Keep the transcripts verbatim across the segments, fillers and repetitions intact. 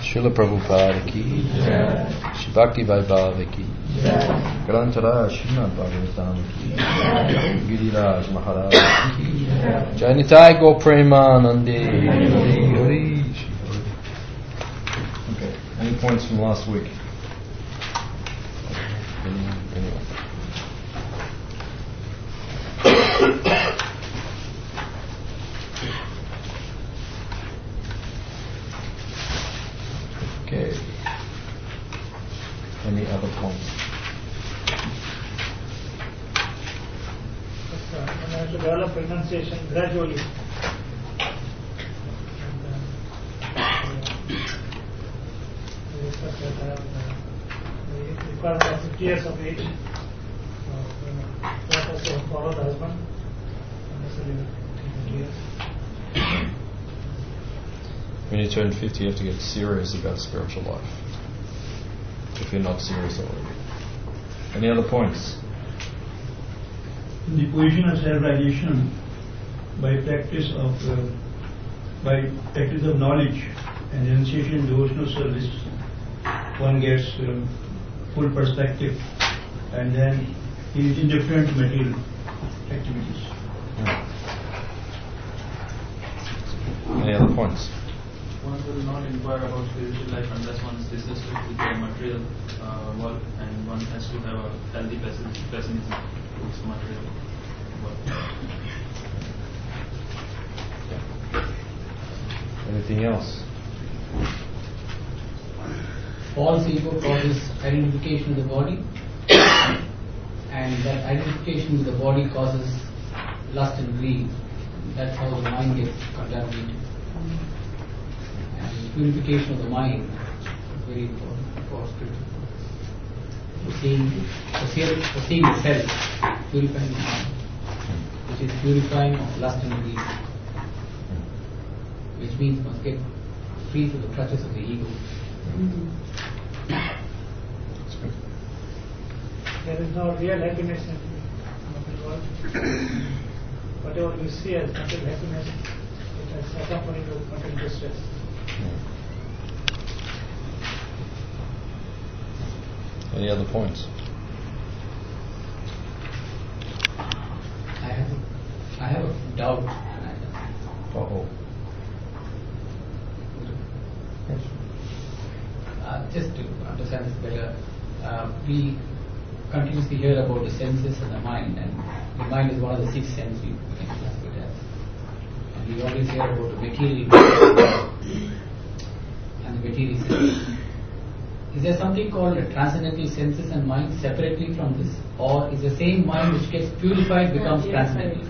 Srila Prabhupada ki jai. Shri Bhakti Vaibhava ki jai. Grantaraj Srimad Bhagavatam ki jai. Giriraj Maharaj ki jai. Jai Nitai Gaur Premanande. Hari Hari. Okay. Any points from last week? Anyone? Okay. Any other points? One has to develop renunciation gradually. It requires fifty years of age. So, you know, that has to follow the husband. Necessarily fifty years. When you turn fifty, you have to get serious about spiritual life. If you're not serious already. Any other points? In the position of self-realization, by practice of uh, by practice of knowledge and renunciation, devotional service, one gets um, full perspective, and then he is indifferent to material activities. Yeah. Any other points? One will not inquire about spiritual life unless one is disgusted with the material uh, world, and one has to have a healthy pessimism towards the material world. Anything else? False ego causes identification with the body, and that identification with the body causes lust and greed. That's how the mind gets contaminated. And purification of the mind is very important for spiritual progress. For seeing, for seeing, for seeing the self, purifying the mind, which is purifying of lust and greed, which means must get free from the clutches of the ego. Mm-hmm. There is no real happiness in the material world. Whatever we see as material happiness, it has accompanied with material distress. Any other points? I have, I have a doubt. Uh-oh. Uh, just to understand this better, uh, we continuously hear about the senses and the mind, and the mind is one of the six senses we, we can classify it as. And we always hear about the material and the material senses. Is there something called the transcendental senses and mind separately from this, or is the same mind which gets purified becomes transcendental?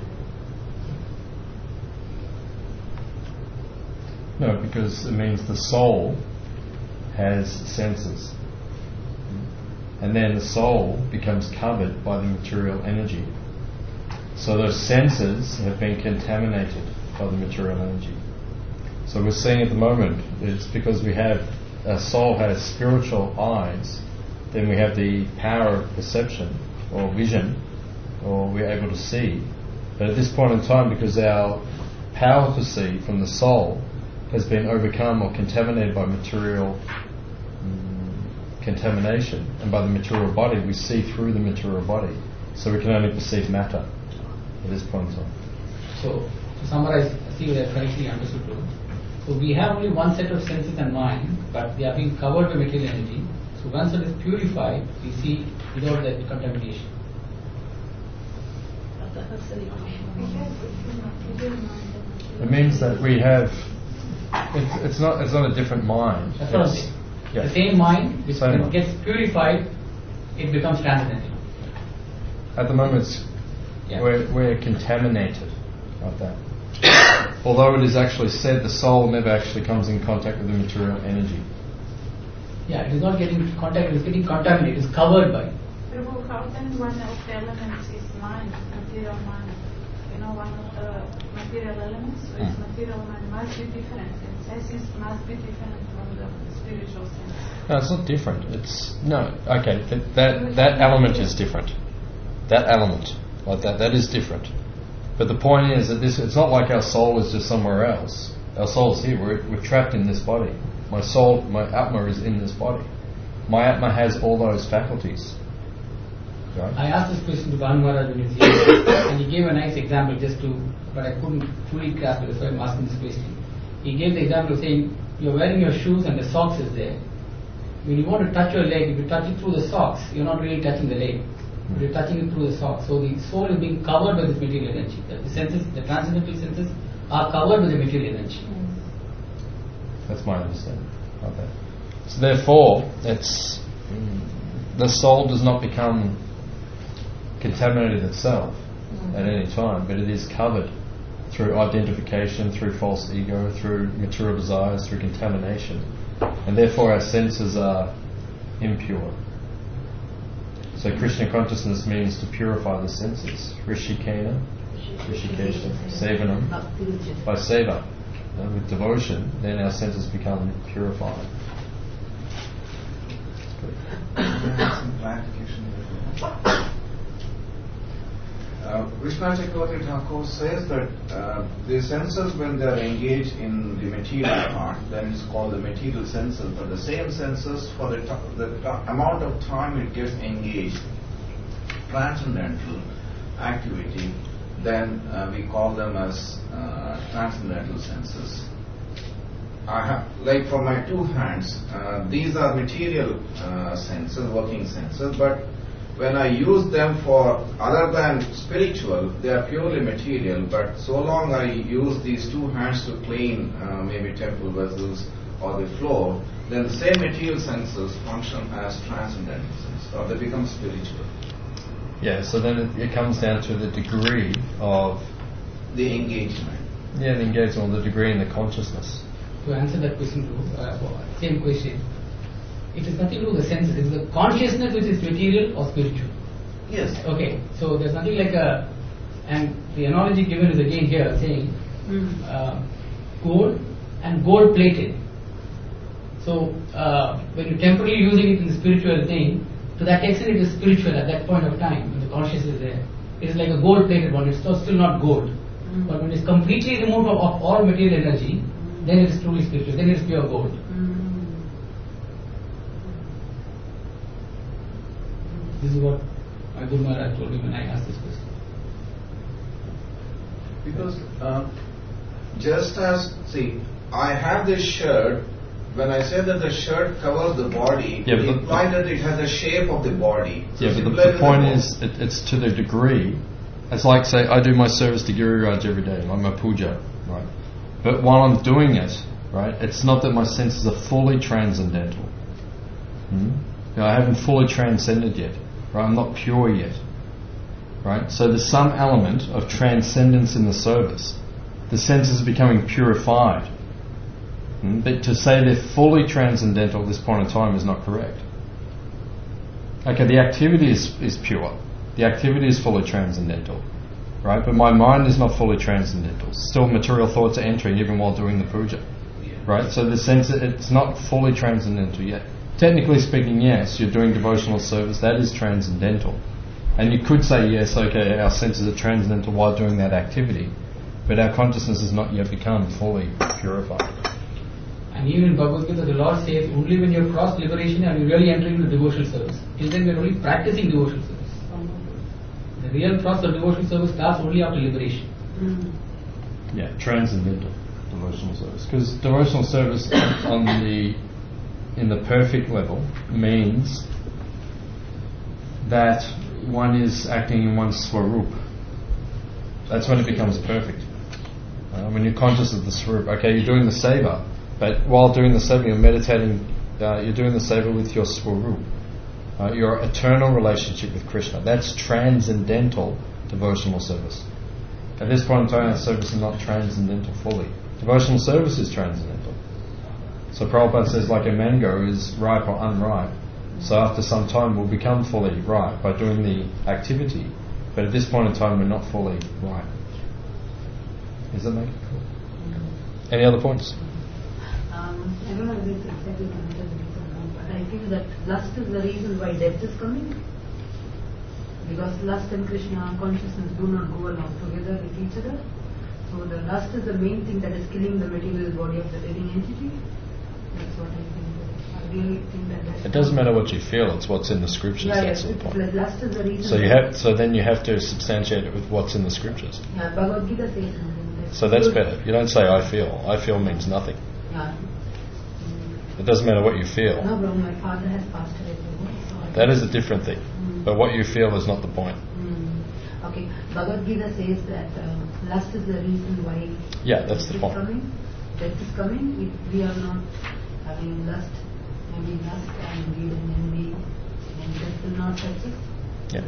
No, because it means the soul has senses. And then the soul becomes covered by the material energy. So those senses have been contaminated by the material energy. So we're seeing at the moment, it's because we have, our soul has spiritual eyes, then we have the power of perception or vision, or we're able to see. But at this point in time, because our power to see from the soul has been overcome or contaminated by material contamination, and by the material body, we see through the material body, so we can only perceive matter at this point in time. So, to summarize, see whether I correctly understood. So we have only one set of senses and mind, but they are being covered by material energy. So once it is purified, we see without that contamination. It means that we have. It's, it's not. It's not a different mind. That's what I'm saying. Yeah. The same mind, which Same when mind. it gets purified, it becomes transcendental. At the moment, it's, Yeah. we're, we're contaminated like that. Although it is actually said the soul never actually comes in contact with the material energy. Yeah, it is not getting contact, it is getting contaminated, it is covered by. Prabhu, how can one of the elements is mind, material mind? You know, one of the material elements, so its material mind must be different. Its essence must be different from the spiritual sense. No, it's not different. It's no. Okay, that that, that element is different. That element, like that, that is different. But the point is that this, it's not like our soul is just somewhere else. Our soul is here. We're, we're trapped in this body. My soul, my Atma is in this body. My Atma has all those faculties. Right? I asked this question to Bhanu Maharaj when he was here, and he gave a nice example just to, but I couldn't fully grasp it, that's why I'm asking this question. He gave the example of saying, you're wearing your shoes and the socks is there. When you want to touch your leg, if you touch it through the socks, you're not really touching the leg. Mm. You're touching it through the socks. So the soul is being covered by this material energy. The senses, the transcendental senses are covered with the material energy. That's my understanding. Okay. So therefore, it's the soul does not become contaminated itself mm. at any time, but it is covered through identification, through false ego, through material desires, through contamination. And therefore our senses are impure. So Krishna consciousness means to purify the senses. Rishikena, Rishikesha, Sevanam. By seva, you know, with devotion, then our senses become purified. Some clarification. Uh, Vishnu Chakravarti Thakur says that uh, the senses, when they are engaged in the material part, then it's called the material senses. But the same senses, for the, t- the t- amount of time it gets engaged, transcendental activity, then uh, we call them as uh, transcendental senses. I have, like for my two hands, uh, these are material uh, senses, working senses, but when I use them for other than spiritual, they are purely material, but so long I use these two hands to clean uh, maybe temple vessels or the floor, then the same material senses function as transcendental senses, or they become spiritual. Yeah, so then it, it comes down to the degree of the engagement. Yeah, the engagement, or the degree in the consciousness. To answer that question too, uh, same question. It is nothing to do with the senses. It is the consciousness which is material or spiritual. Yes. Okay. So there's nothing like a, and the analogy given is again here saying mm. uh, gold and gold plated. So uh, when you're temporarily using it in the spiritual thing, to that extent it is spiritual at that point of time when the consciousness is there. It is like a gold plated one. It's still not gold. Mm. But when it's completely removed of, of all material energy, mm. then it is truly spiritual. Then it is pure gold. Mm. This is what my Guru Maharaj told me when I asked this question. Because uh, just as, see, I have this shirt, when I say that the shirt covers the body, yeah, it implies that it has the shape of the body. So yeah, but the, the point is, it, it's to the degree. It's like, say, I do my service to Giriraj every day, like my puja, right? But while I'm doing it, right, it's not that my senses are fully transcendental. Hmm? You know, I haven't fully transcended yet. Right, I'm not pure yet. Right? So there's some element of transcendence in the service. The senses are becoming purified. Hmm? But to say they're fully transcendental at this point in time is not correct. Okay, the activity is, is pure. The activity is fully transcendental. Right? But my mind is not fully transcendental. Still material thoughts are entering even while doing the puja. Right? So the sense, it's not fully transcendental yet. Technically speaking, yes, you're doing devotional service, that is transcendental. And you could say, yes, okay, our senses are transcendental while doing that activity, but our consciousness has not yet become fully purified. And even in Bhagavad Gita, the Lord says, only when you have crossed liberation are you really entering into devotional service. Till then we are only practicing devotional service. The real cross of devotional service starts only after liberation. Mm. Yeah, transcendental devotional service. Because devotional service on the in the perfect level means that one is acting in one's swarup. That's when it becomes perfect. Uh, when you're conscious of the swarup. Okay, you're doing the seva, but while doing the seva, you're meditating, uh, you're doing the seva with your swarup. Uh, your eternal relationship with Krishna. That's transcendental devotional service. At this point in time, our service is not transcendental fully. Devotional service is transcendental. So Prabhupada says, like a mango is ripe or unripe. So after some time we'll become fully ripe by doing the activity. But at this point in time we're not fully ripe. Does that make it cool? Mm-hmm. Any other points? Um, I don't know if it's exactly one, but I feel that lust is the reason why death is coming. Because lust and Krishna consciousness do not go along together with each other. So the lust is the main thing that is killing the material body of the living entity. That's what I think. I really think that that's It doesn't matter what you feel; it's what's in the scriptures. Yeah, that's yes, the it's point. like lust is the reason. So you have, so then you have to substantiate it with what's in the scriptures. Yeah, Bhagavad Gita says something. That So that's you- better. You don't say "I feel." I feel means nothing. Yeah. It doesn't matter what you feel. No, but my father has passed away. You know, so I That is a different thing. Mm. But what you feel is not the point. Mm. Okay, Bhagavad Gita says that uh, lust is the reason why Yeah, that's the death point. is coming. Death is coming. If we are not having lust, maybe lust and greed and envy, and death will not touch us. Yeah.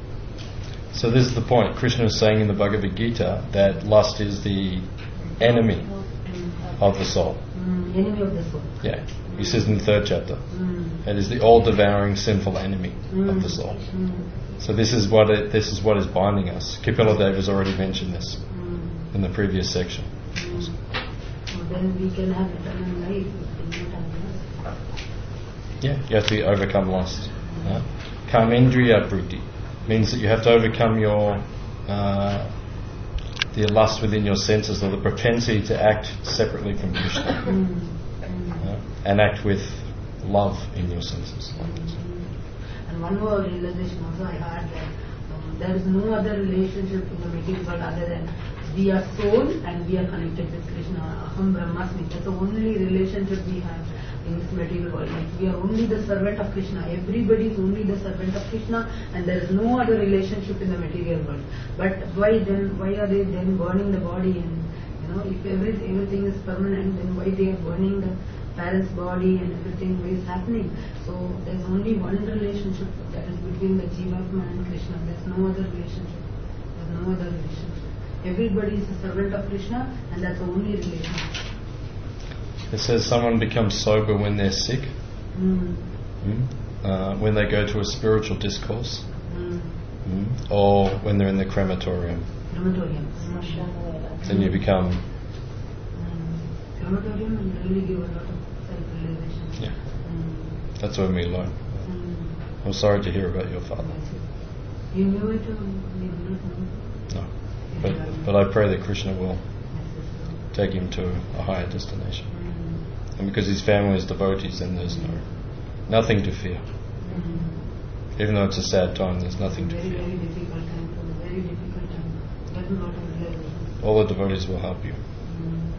So this is the point. Krishna is saying in the Bhagavad Gita that lust is the enemy Mm. of the soul. Mm. Enemy of the soul. Yeah. He says in the third chapter. Mm. It is the all-devouring sinful enemy Mm. of the soul. Mm. So this is what it, this is what is binding us. Kapila Dev has already mentioned this Mm. in the previous section. Mm. So then we can have eternal life if we don't have lust. Yeah, you have to overcome lust. Uh, Kamendriya Bruti means that you have to overcome your uh, the lust within your senses, or the propensity to act separately from Krishna, Mm. Mm. uh, and act with love in your senses. And one more realization also I had that um, there is no other relationship in the material world other than we are soul and we are connected with Krishna. Aham Brahmasmi. That's the only relationship we have in this material world. Like we are only the servant of Krishna. Everybody is only the servant of Krishna, and there is no other relationship in the material world. But why then? Why are they then burning the body? And you know, if every, everything is permanent, then why they are burning the parent's body and everything? What is happening? So there's only one relationship that is between the Jivatma and Krishna. There's no other relationship. There's no other relationship. Everybody is a servant of Krishna, and that's the only relationship. It says someone becomes sober when they're sick, Mm. mm, uh, when they go to a spiritual discourse, Mm. mm, or when they're in the crematorium. Crematorium. Then you become, Mm. Crematorium will really give a lot of self-realization. yeah, Mm. that's when we learn. Mm. I'm sorry to hear about your father. You knew it or you did not know? No. But, but I pray that Krishna will Yes, yes, yes. take him to a higher destination. Mm. And because his family is devotees, then there's no nothing to fear. Mm. Even though it's a sad time, there's nothing to Very, fear. very difficult time. It was a very difficult time. Get a lot of realization. All the devotees will help you. Mm.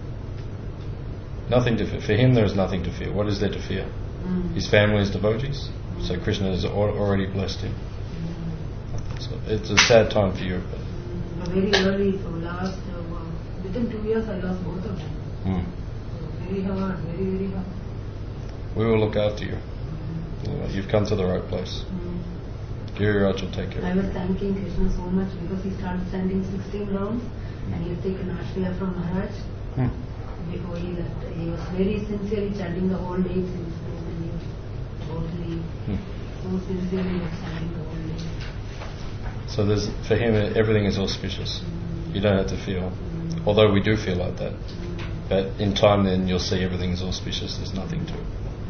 Nothing to fear. For him, there is nothing to fear. What is there to fear? Mm. His family is devotees, so Krishna has al- already blessed him. Mm. So it's a sad time for you. But, Mm. Very early, so last, uh, wow, within two years I lost both of them. mm, So very hard, very, very hard. we will look after you. Mm. You know, You've come to the right place. Mm. Giriraj will take care I of was you. thanking Krishna so much because he started sending sixteen rounds and he has taken Ashriya from Maharaj. Hmm. Before he left, he was very sincerely chanting the whole day since then, and he was totally Hmm. so sincerely was chanting the whole day. So there's, for him, everything is auspicious. Mm. You don't have to feel, Mm. although we do feel like that. Mm. But in time, then you'll see everything is auspicious. There's nothing to it.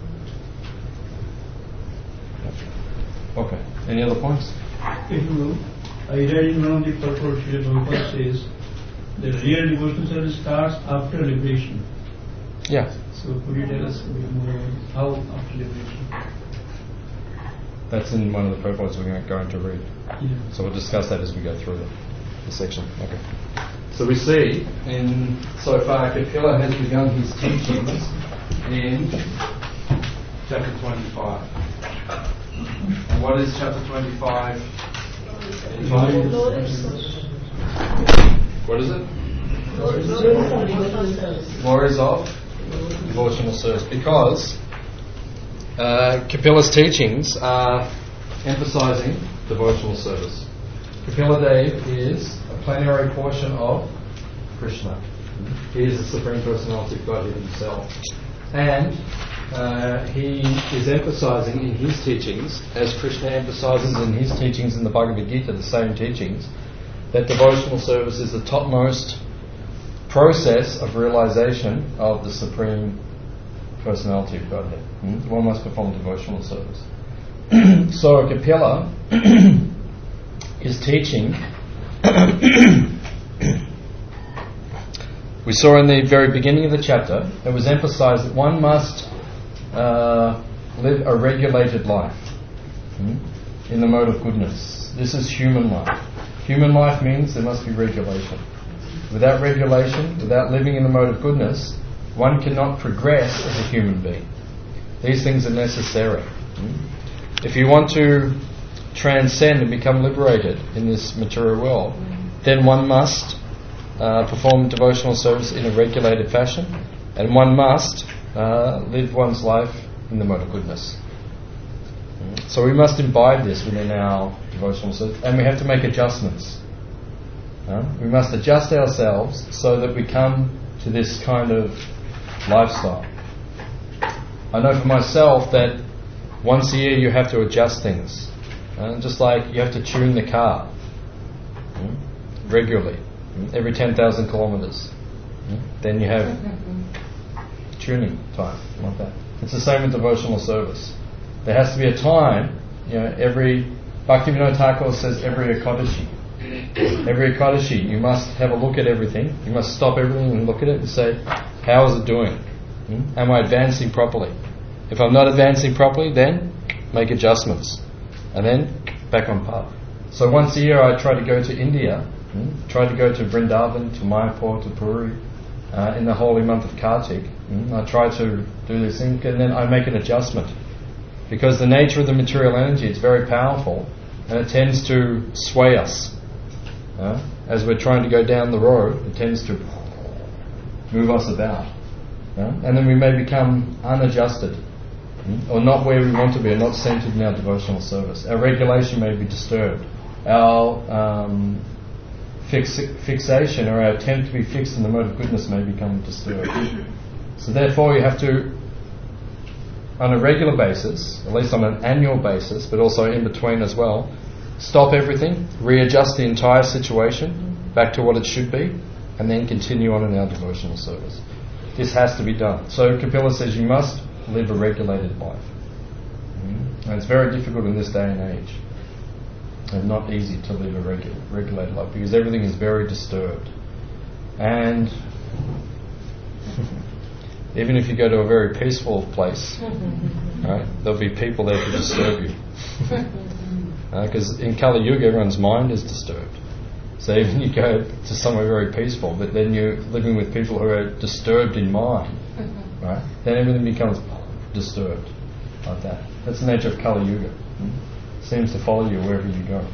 Okay. Any other points? If you will, I read in one of the purport, Srila Prabhupada says, the real devotional service starts after liberation. Yeah. So could you tell us a bit more about how after liberation? That's in one of the purports we're going to read. Yeah. So we'll discuss that as we go through the, the section. Okay. So we see in so far Kapila has begun his teachings in chapter twenty-five. And what is chapter twenty-five? What is it? Glories of devotional service. Because uh, Kapila's teachings are emphasizing devotional service. Kapila Dev is a plenary portion of Krishna. He is the Supreme Personality of Godhead himself. And uh, he is emphasizing in his teachings, as Krishna emphasizes in his teachings in the Bhagavad Gita, the same teachings, that devotional service is the topmost process of realization of the Supreme Personality of Godhead. Hmm? One must perform devotional service. So Kapila is teaching we saw in the very beginning of the chapter, it was emphasized that one must uh, live a regulated life hmm, in the mode of goodness. This is human life. Human life means there must be regulation. Without regulation, without living in the mode of goodness, one cannot progress as a human being. These things are necessary. Hmm? If you want to transcend and become liberated in this material world, then one must uh, perform devotional service in a regulated fashion, and one must uh, live one's life in the mode of goodness. Hmm? So we must imbibe this within our devotional service, and we have to make adjustments. Uh, we must adjust ourselves so that we come to this kind of lifestyle. I know for myself that once a year you have to adjust things. Uh, just like you have to tune the car mm, regularly, mm, every ten thousand kilometres. Mm, then you have tuning time, like that. It's the same with devotional service. There has to be a time, you know, every, Bhaktivinoda Thakur says every Ekadashi. Every Ekadashi, you must have a look at everything. You must stop everything and look at it and say, how is it doing? Mm? Am I advancing properly? If I'm not advancing properly, then make adjustments. And then back on path. So once a year I try to go to India, mm, try to go to Vrindavan, to Mayapur, to Puri, uh, in the holy month of Kartik. Mm, I try to do this thing, and then I make an adjustment. Because the nature of the material energy is very powerful, and it tends to sway us. Uh, as we're trying to go down the road, it tends to move us about. Uh, and then we may become unadjusted, or not where we want to be, or not centered in our devotional service. Our regulation may be disturbed. Our um, fix, fixation or our attempt to be fixed in the mode of goodness may become disturbed. So therefore you have to, on a regular basis, at least on an annual basis, but also in between as well, stop everything, readjust the entire situation back to what it should be, and then continue on in our devotional service. This has to be done. So Kapila says you must live a regulated life. Mm. And it's very difficult in this day and age. And not easy to live a regu- regulated life because everything is very disturbed. And even if you go to a very peaceful place, right, there'll be people there to disturb you. Because uh, in Kali Yuga everyone's mind is disturbed. So even you go to somewhere very peaceful, but then you're living with people who are disturbed in mind, right? Then everything becomes disturbed, like that. That's the nature of Kali Yuga. Hmm? Seems to follow you wherever you go.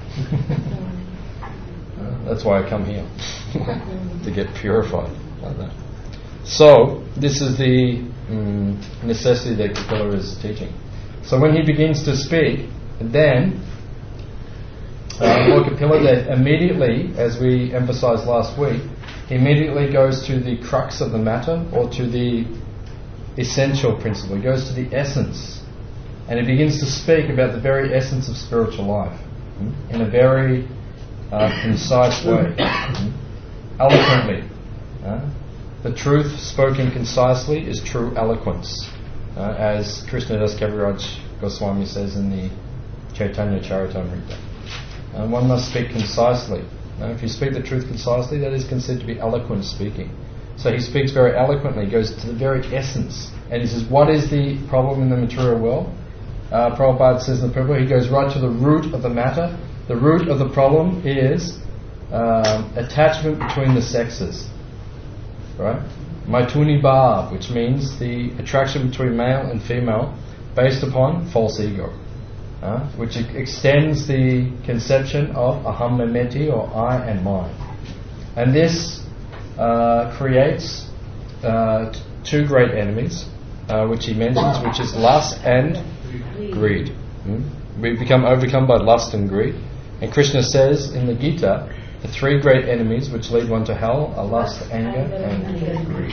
uh, that's why I come here, to get purified, like that. So this is the um, necessity that Kapila is teaching. So when he begins to speak, then Uh, Lord Kapila immediately, as we emphasized last week, he immediately goes to the crux of the matter, or to the essential principle. He goes to the essence, and he begins to speak about the very essence of spiritual life mm, in a very uh, concise way, mm, eloquently. Uh, the truth spoken concisely is true eloquence, uh, as Krishnadas Kaviraj Goswami says in the Chaitanya Charitamrita. And one must speak concisely. Now, if you speak the truth concisely, that is considered to be eloquent speaking. So he speaks very eloquently, he goes to the very essence. And he says, what is the problem in the material world? Uh, Prabhupada says in the Prabhupada, he goes right to the root of the matter. The root of the problem is um, attachment between the sexes. Right? Maituni Bhav, which means the attraction between male and female based upon false ego. Uh, which e- extends the conception of aham memeti, or I and mine. And this uh, creates uh, t- two great enemies, uh, which he mentions, which is lust and greed. Hmm? We become overcome by lust and greed. And Krishna says in the Gita, the three great enemies which lead one to hell are lust, anger, and greed.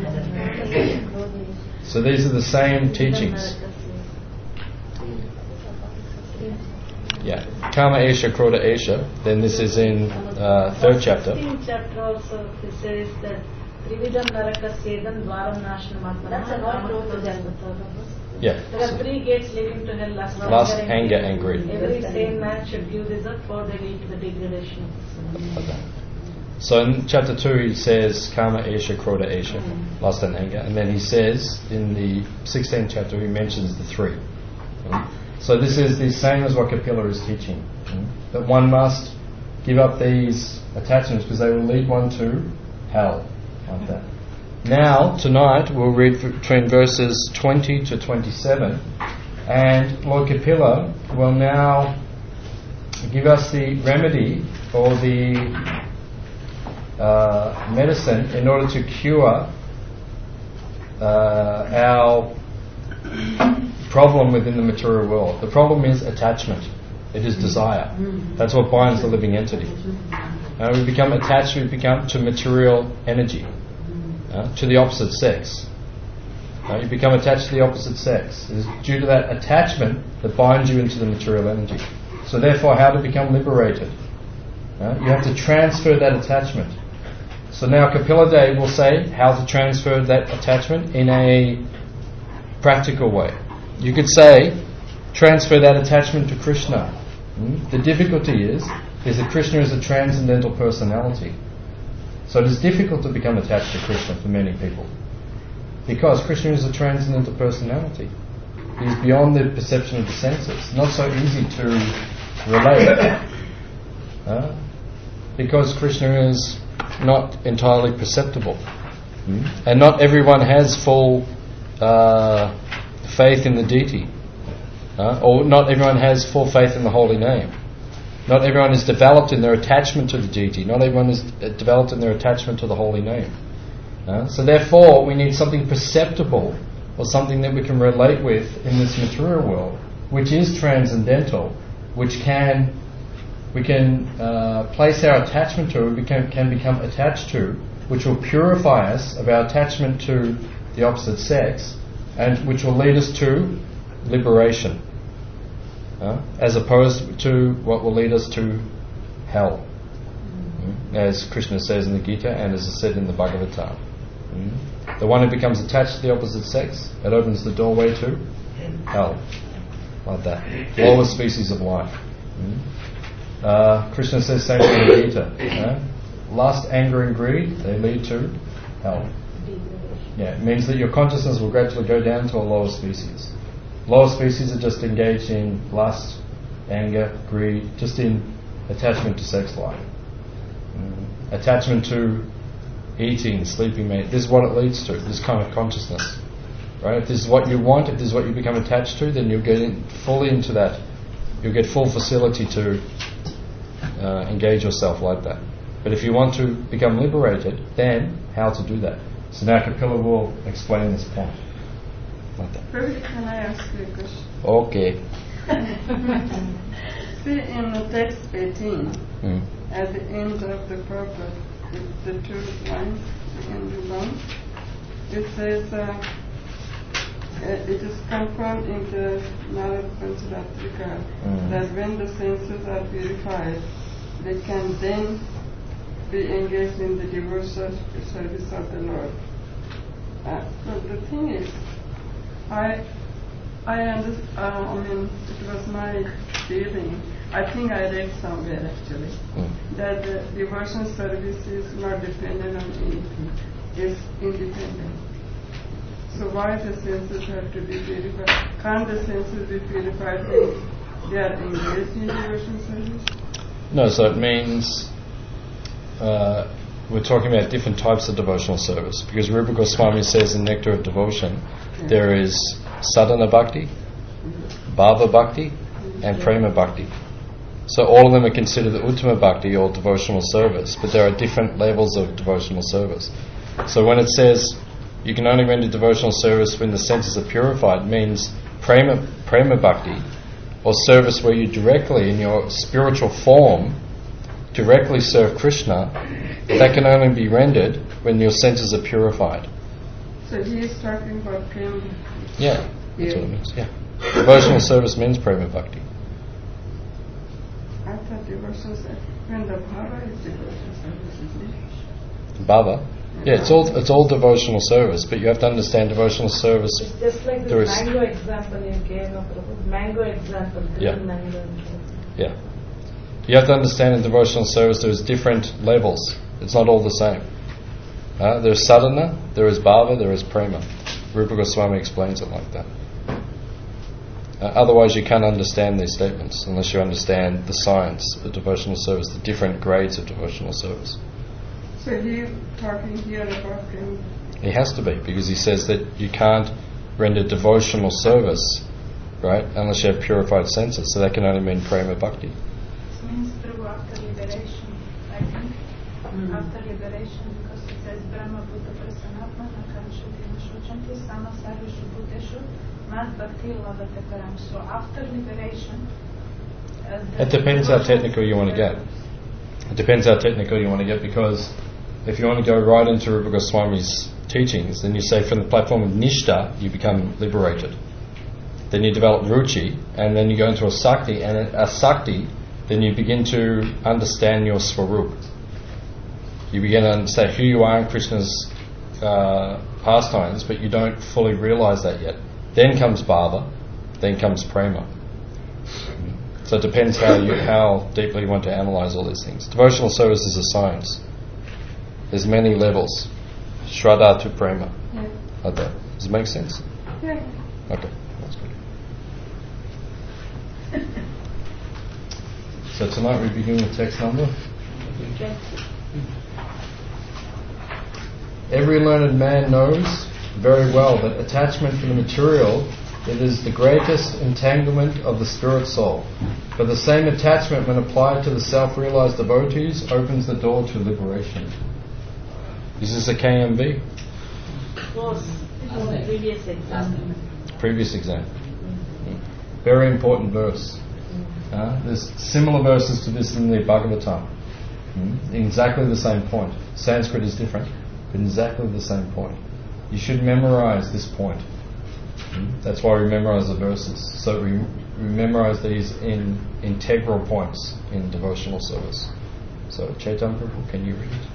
So these are the same teachings. Yeah, Kama Esha, Krodha Esha. Then this is in uh, third chapter. sixteenth chapter also it says that Trividam Narakasedam Dvaram Nashnam. That's a lot closer than the third of us. Yeah. There are three gates leading to hell: lust, Lust, anger, and greed. Every sane man should give this up, for they lead to the degradation of the soul. Okay. So in chapter two he says Kama, Esha, Krodha, Esha, lust and anger. And then he says in the sixteenth chapter he mentions the three. Mm. So this is the same as what Kapila is teaching. Mm. That one must give up these attachments because they will lead one to hell. Like that. Now, tonight, we'll read between verses twenty to twenty-seven. And Lord Kapila will now give us the remedy or the uh, medicine in order to cure uh, our problem within the material world. The problem is attachment. It is desire. That's what binds the living entity. Uh, we become attached, we become to material energy, uh, to the opposite sex. Uh, you become attached to the opposite sex. It is due to that attachment that binds you into the material energy. So therefore, how to become liberated? Uh, you have to transfer that attachment. So now Kapila Dev will say how to transfer that attachment in a practical way. You could say, transfer that attachment to Krishna. Hmm? The difficulty is, is that Krishna is a transcendental personality. So it is difficult to become attached to Krishna for many people. Because Krishna is a transcendental personality. He is beyond the perception of the senses. Not so easy to relate. Uh, because Krishna is not entirely perceptible. Hmm? And not everyone has full uh, faith in the deity. Uh, or not everyone has full faith in the holy name. Not everyone is developed in their attachment to the deity. Not everyone is developed in their attachment to the holy name. Uh, so therefore, we need something perceptible, or something that we can relate with in this material world, which is transcendental, which can we can uh, place our attachment to, we can, can become attached to, which will purify us of our attachment to the opposite sex, and which will lead us to liberation, uh, as opposed to what will lead us to hell, mm. as Krishna says in the Gita and as is said in the Bhagavatam. Mm. The one who becomes attached to the opposite sex, it opens the doorway to hell, like that, lower species of life. Mm. Uh, Krishna says same thing in the Gita. Uh, lust, anger and greed, they lead to hell. Yeah, it means that your consciousness will gradually go down to a lower species. Lower species are just engaged in lust, anger, greed, just in attachment to sex life. Mm. Attachment to eating, sleeping, mate. This is what it leads to, this kind of consciousness. Right? If this is what you want, if this is what you become attached to, then you'll get in fully into that. You'll get full facility to uh, engage yourself like that. But if you want to become liberated, then how to do that? So now Kapila will explain this point. Like that. Prabhupada, can I ask you a question? Okay. See, in the text eighteen, Mm. at the end of the purport, the, the two lines, the end line, it says, uh, uh, it is confirmed in the Narad Pancharatrika Mm. that when the senses are purified, they can then be engaged in the devotional service of the Lord. Uh, but the thing is, I, I understand, uh, I mean, it was my feeling, I think I read somewhere actually, Mm. that the devotional service is not dependent on anything, it's independent. So why the senses have to be purified? Can't the senses be purified when they are engaged in devotional service? No, so it means uh, we're talking about different types of devotional service, because Rupa Goswami says in Nectar of Devotion, yeah, there is sadhana bhakti, bhava bhakti, and prema bhakti. So all of them are considered the uttama bhakti or devotional service, but there are different levels of devotional service. So when it says you can only render devotional service when the senses are purified, it means prema, prema bhakti, or service where you directly, in your spiritual form, directly serve Krishna, that can only be rendered when your senses are purified. So he is talking about prema. Yeah, that's yeah. what it means, yeah. Devotional service means prema bhakti. I thought devotional service, when the bhava is devotional service, isn't it? Bhava? Yeah, it's all it's all devotional service, but you have to understand devotional service. It's just like the mango example you gave, Prabhu. Mango example, green yeah. mango. Yeah. You have to understand in devotional service there's different levels. It's not all the same. Uh, there is sadhana, there is bhava, there is prema. Rupa Goswami explains it like that. Uh, otherwise you can't understand these statements unless you understand the science of devotional service, the different grades of devotional service. So he's talking here about him. He has to be, because he says that you can't render devotional service, right, unless you have purified senses. So that can only mean prema bhakti. It means through after liberation, I think. Mm. After liberation, because it says Brahma Bhuta Prasanatma Nakamshuti Nashuchanti Sama Sarvishu Bhuteshu Mad Bhakti Lavate Param. So after liberation, uh, it depends how technical you want to get. It depends how technical you want to get, because if you want to go right into Rupa Goswami's teachings, then you say from the platform of Nishta you become liberated. Then you develop ruchi, and then you go into a sakti, and a sakti, then you begin to understand your swarup. You begin to understand who you are in Krishna's uh, pastimes, but you don't fully realize that yet. Then comes bhava, then comes prema. So it depends how you how deeply you want to analyze all these things. Devotional service is a science. There's many levels. Shraddha to prema. Yeah. Like that. Does it make sense? Yeah. Okay, that's good. So tonight we begin with text number. Every learned man knows very well that attachment to the material, it is the greatest entanglement of the spirit soul. But the same attachment, when applied to the self-realized devotees, opens the door to liberation. Is this a K M V? Was previous exam. Previous exam. Very important verse. Uh, there's similar verses to this in the Bhagavatam. Mm? Exactly the same point. Sanskrit is different, but exactly the same point. You should memorize this point. Mm? That's why we memorize the verses. So we, we memorize these in integral points in devotional service. So Chaitanya Prabhu, can you read it?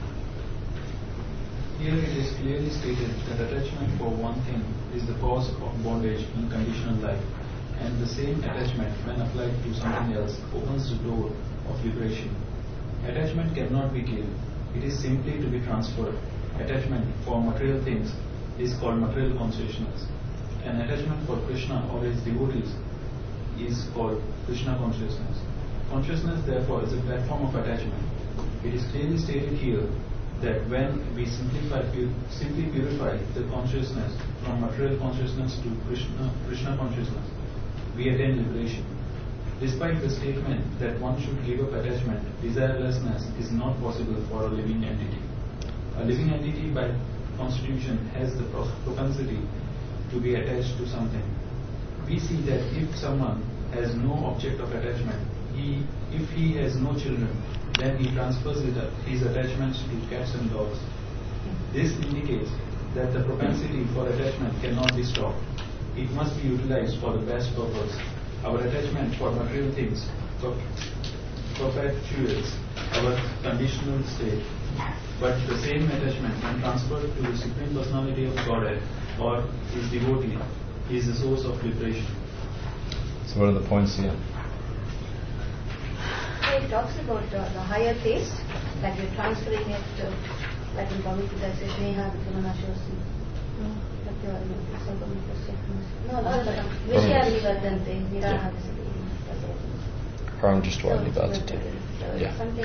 Here it is clearly stated that attachment for one thing is the cause of bondage in conditional life, and the same attachment, when applied to something else, opens the door of liberation. Attachment cannot be killed, it is simply to be transferred. Attachment for material things is called material consciousness. An attachment for Krishna or his devotees is called Krishna consciousness. Consciousness, therefore, is a platform of attachment. It is clearly stated here that when we simplify, pu- simply purify the consciousness from material consciousness to Krishna, Krishna consciousness, we attain liberation. Despite the statement that one should give up attachment, desirelessness is not possible for a living entity. A living entity by constitution has the propensity to be attached to something. We see that if someone has no object of attachment, he, if he has no children, then he transfers his attachments to cats and dogs. This indicates that the propensity for attachment cannot be stopped. It must be utilized for the best purpose. Our attachment for material things perpetuates our conditional state, but the same attachment, when transferred to the Supreme Personality of Godhead or his devotee, is the source of liberation. So what are the points here? It talks about uh, the higher taste, that you're transferring it to, like in Bhagavad Gita says, Neha Vitamanashosi. No, that's Vishayani Vardante, Niraha Visati. Paramdrishtwani Bhajate. Yeah. Something.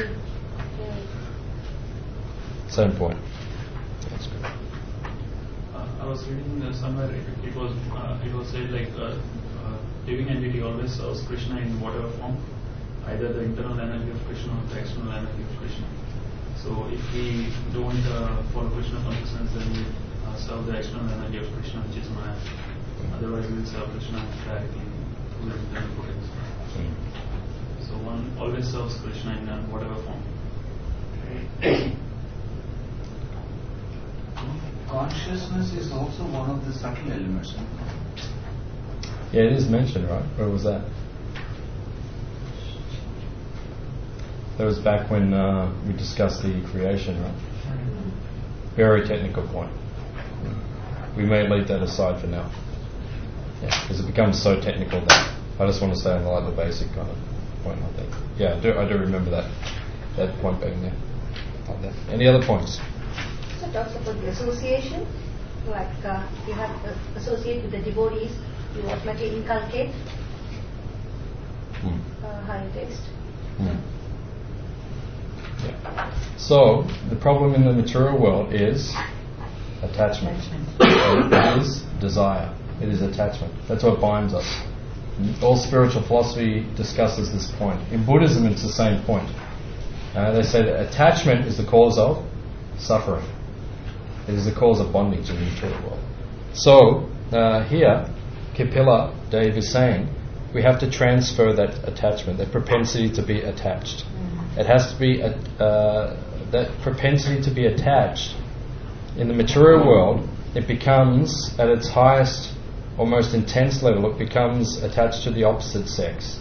Same point. That's good. Uh, I was reading uh, somewhere it, it was uh, it was said like uh, uh, living entity always serves Krishna in whatever form, either the internal energy of Krishna or the external energy of Krishna. So if we don't uh, follow Krishna consciousness, then we uh, serve the external energy of Krishna, which is Maya. Otherwise, we will serve Krishna directly through the internal potence. So one always serves Krishna in uh, whatever form. Consciousness is also one of the subtle elements. Yeah, it is mentioned, right? Where was that? That was back when uh, we discussed the creation, right? Very technical point. We may leave that aside for now. Yeah, because it becomes so technical that I just want to stay on the, like, the basic kind of point, I think. Yeah, I do, I do remember that, that point being there. Like that. Any other points? So it talks about the association, like uh, you have to associate with the devotees, you automatically inculcate Hmm. uh, high taste. Hmm. Yeah. So the problem in the material world is attachment. It is desire. It is attachment. That's what binds us. All spiritual philosophy discusses this point. In Buddhism, it's the same point. Uh, they say that attachment is the cause of suffering. It is the cause of bondage in the material world. So uh, here, Kapila Dave is saying we have to transfer that attachment, that propensity to be attached. It has to be a, uh, that propensity to be attached. In the material world, it becomes at its highest or most intense level, it becomes attached to the opposite sex.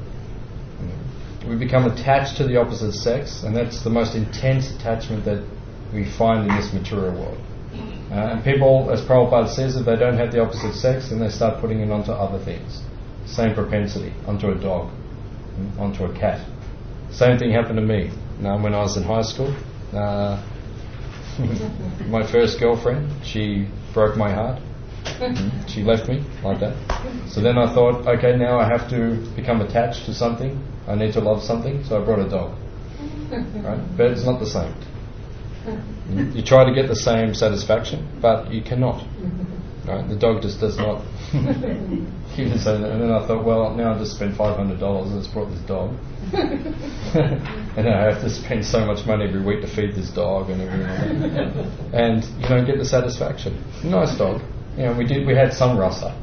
We become attached to the opposite sex, and that's the most intense attachment that we find in this material world. Uh, and people, as Prabhupada says, if they don't have the opposite sex, then they start putting it onto other things. Same propensity, onto a dog, onto a cat. Same thing happened to me uh, when I was in high school. Uh, my first girlfriend, she broke my heart. She left me like that. So then I thought, okay, now I have to become attached to something. I need to love something, so I brought a dog. Right? But it's not the same. You try to get the same satisfaction, but you cannot. Right? The dog just does not give the same. And then I thought, well, now I just spent five hundred dollars and just brought this dog. And I have to spend so much money every week to feed this dog and everything like that. And you don't get the satisfaction. Nice dog. You know, we did. We had some rasa.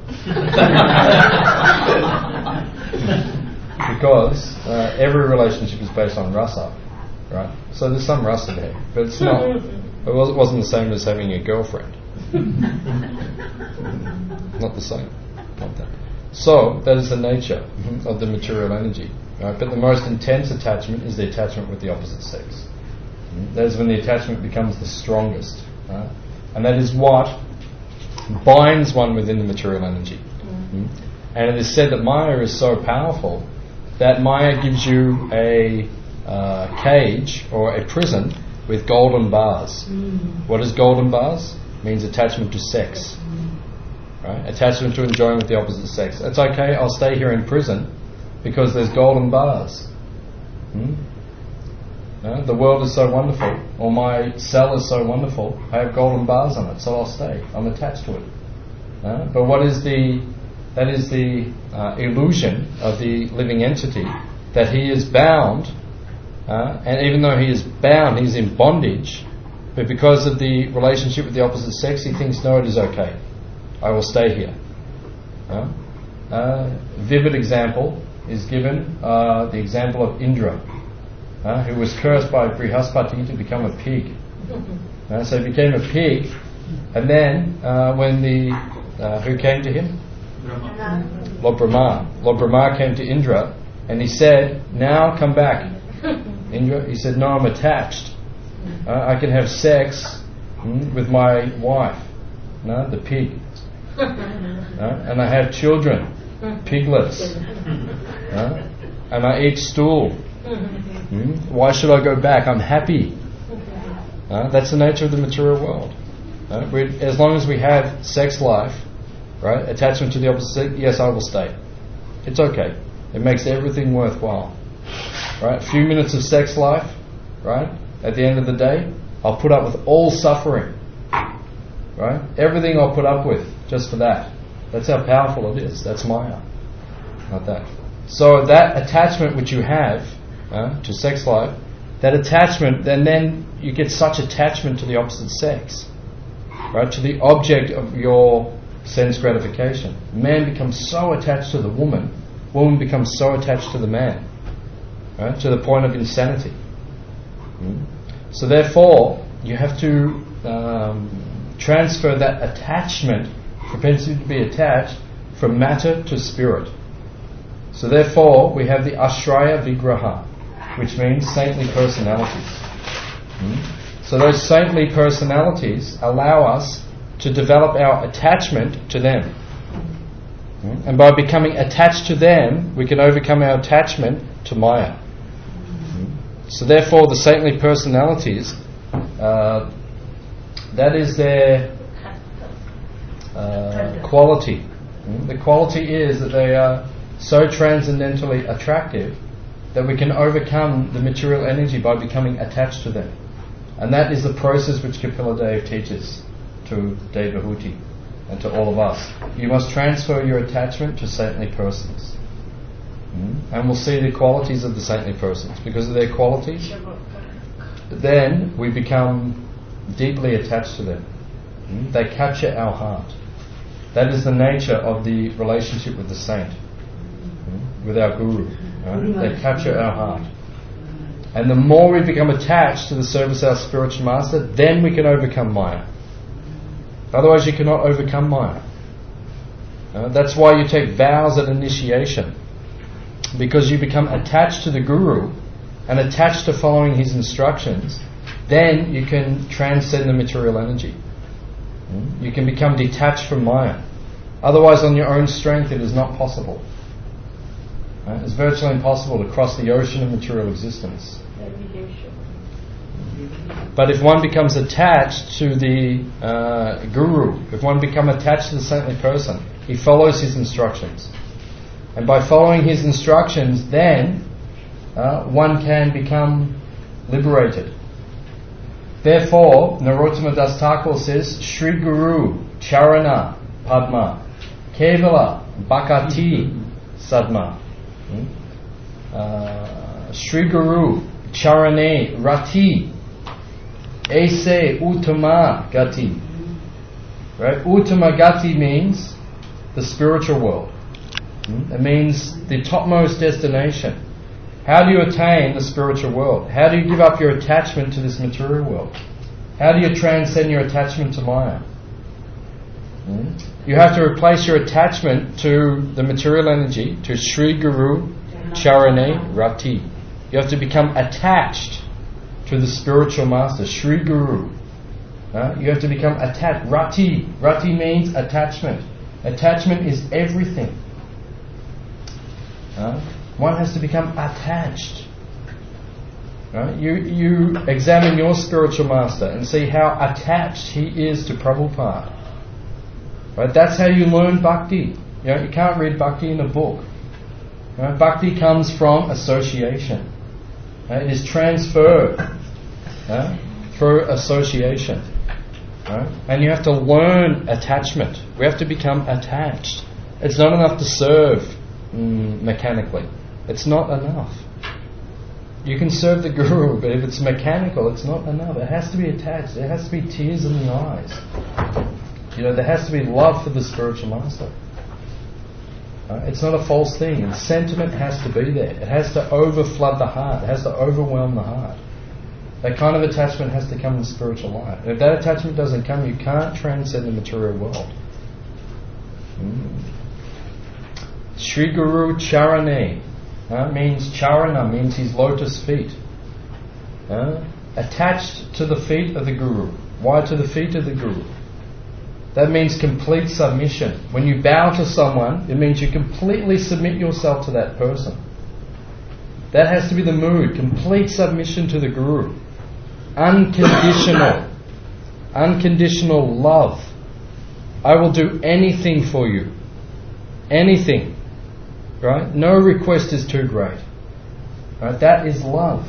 Because uh, every relationship is based on rasa, right? So there's some rasa there, but it's not. It was, wasn't the same as having a girlfriend. Not the same. Not that. So that is the nature of the material energy, right? But the most intense attachment is the attachment with the opposite sex. That is when the attachment becomes the strongest, right? And that is what binds one within the material energy. Mm. And it is said that Maya is so powerful that Maya gives you a uh, cage or a prison with golden bars. Mm. What is golden bars? It means attachment to sex. Mm. Right? Attachment to enjoying with the opposite sex. It's okay, I'll stay here in prison because there's golden bars. Mm? Uh, the world is so wonderful, or my cell is so wonderful, I have golden bars on it, so I'll stay. I'm attached to it. Uh, but what is the, that is the uh, illusion of the living entity, that he is bound, uh, and even though he is bound, he's in bondage, but because of the relationship with the opposite sex, he thinks, no, it is okay. I will stay here. Uh, uh, vivid example is given, uh, the example of Indra. Uh, who was cursed by Brihaspati to become a pig. Uh, so he became a pig, and then uh, when the uh, who came to him? Brahma. Lord Brahma. Lord Brahma came to Indra, and he said, "Now come back." Indra, he said, "No, I'm attached. Uh, I can have sex mm, with my wife, no, the pig, uh, and I have children, piglets, uh, and I eat stool." Hmm? Why should I go back? I'm happy. Uh, that's the nature of the material world. Uh, as long as we have sex life, right, attachment to the opposite sex, yes, I will stay. It's okay. It makes everything worthwhile. Right? A few minutes of sex life, right? At the end of the day, I'll put up with all suffering. Right? Everything I'll put up with just for that. That's how powerful it is. That's Maya. Not that. So that attachment which you have Uh, to sex life, that attachment, then then you get such attachment to the opposite sex, right, to the object of your sense gratification. Man becomes so attached to the woman, woman becomes so attached to the man, right, to the point of insanity. Mm. So therefore, you have to um, transfer that attachment, propensity to be attached, from matter to spirit. So therefore, we have the Ashraya Vigraha, which means saintly personalities. Hmm? So those saintly personalities allow us to develop our attachment to them. Hmm? And by becoming attached to them, we can overcome our attachment to Maya. Hmm? So therefore the saintly personalities, uh, that is their uh, quality. Mm? The quality is that they are so transcendentally attractive that we can overcome the material energy by becoming attached to them. And that is the process which Kapila Dev teaches to Devahuti and to all of us. You must transfer your attachment to saintly persons. Mm? And we'll see the qualities of the saintly persons. Because of their qualities, then we become deeply attached to them. Mm? They capture our heart. That is the nature of the relationship with the saint, mm? with our guru. Right? They capture our heart. And the more we become attached to the service of our spiritual master, then we can overcome Maya. Otherwise you cannot overcome Maya. Uh, that's why you take vows at initiation. Because you become attached to the Guru and attached to following his instructions, then you can transcend the material energy. Mm? You can become detached from Maya. Otherwise on your own strength it is not possible. Uh, it's virtually impossible to cross the ocean of material existence. But if one becomes attached to the uh, Guru, if one becomes attached to the saintly person, he follows his instructions. And by following his instructions, then uh, one can become liberated. Therefore, Narottama Das Thakur says, Shri Guru Charana Padma Kevala Bhakati Sadma. Hmm? Uh, Shri Guru Charane Rati Ese Uttama Gati. Right? Uttama Gati means the spiritual world. Hmm? It means the topmost destination. How do you attain the spiritual world? How do you give up your attachment to this material world? How do you transcend your attachment to Maya? Hmm? You have to replace your attachment to the material energy, to Shri Guru Charane Rati. You have to become attached to the spiritual master, Shri Guru. Uh, you have to become attached. Rati. Rati means attachment. Attachment is everything. Uh, one has to become attached. Right? You you examine your spiritual master and see how attached he is to Prabhupada. Right? That's how you learn bhakti. You know, you can't read bhakti in a book. Right? Bhakti comes from association. Right? It is transferred uh, through association. Right? And you have to learn attachment. We have to become attached. It's not enough to serve mm, mechanically. It's not enough. You can serve the Guru, but if it's mechanical, it's not enough. It has to be attached. There has to be tears in the eyes. You know, there has to be love for the spiritual master. Uh, it's not a false thing. And sentiment has to be there. It has to overflood the heart. It has to overwhelm the heart. That kind of attachment has to come in spiritual life. And if that attachment doesn't come, you can't transcend the material world. Mm. Shri Guru Charane uh, means Charana, means his lotus feet. Uh, attached to the feet of the Guru. Why to the feet of the Guru? That means complete submission. When you bow to someone, it means you completely submit yourself to that person. That has to be the mood. Complete submission to the Guru. Unconditional. Unconditional love. I will do anything for you. Anything. Right? No request is too great. Right? That is love.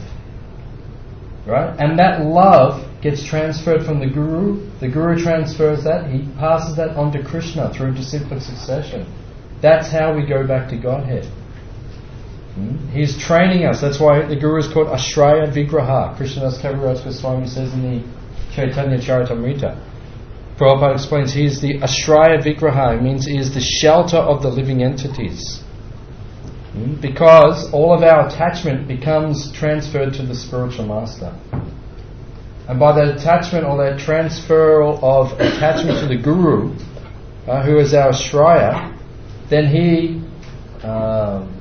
Right? And that love gets transferred from the Guru. The Guru transfers that. He passes that on to Krishna through disciplic succession. That's how we go back to Godhead. Hmm? He's training us. That's why the Guru is called Ashraya Vigraha. Krishnadas Kaviraj Goswami says in the Chaitanya Charitamrita. Prabhupada explains he is the Ashraya Vigraha. It means he is the shelter of the living entities. Hmm? Because all of our attachment becomes transferred to the spiritual master. And by that attachment or that transfer of attachment to the Guru, uh, who is our Ashraya, then he um,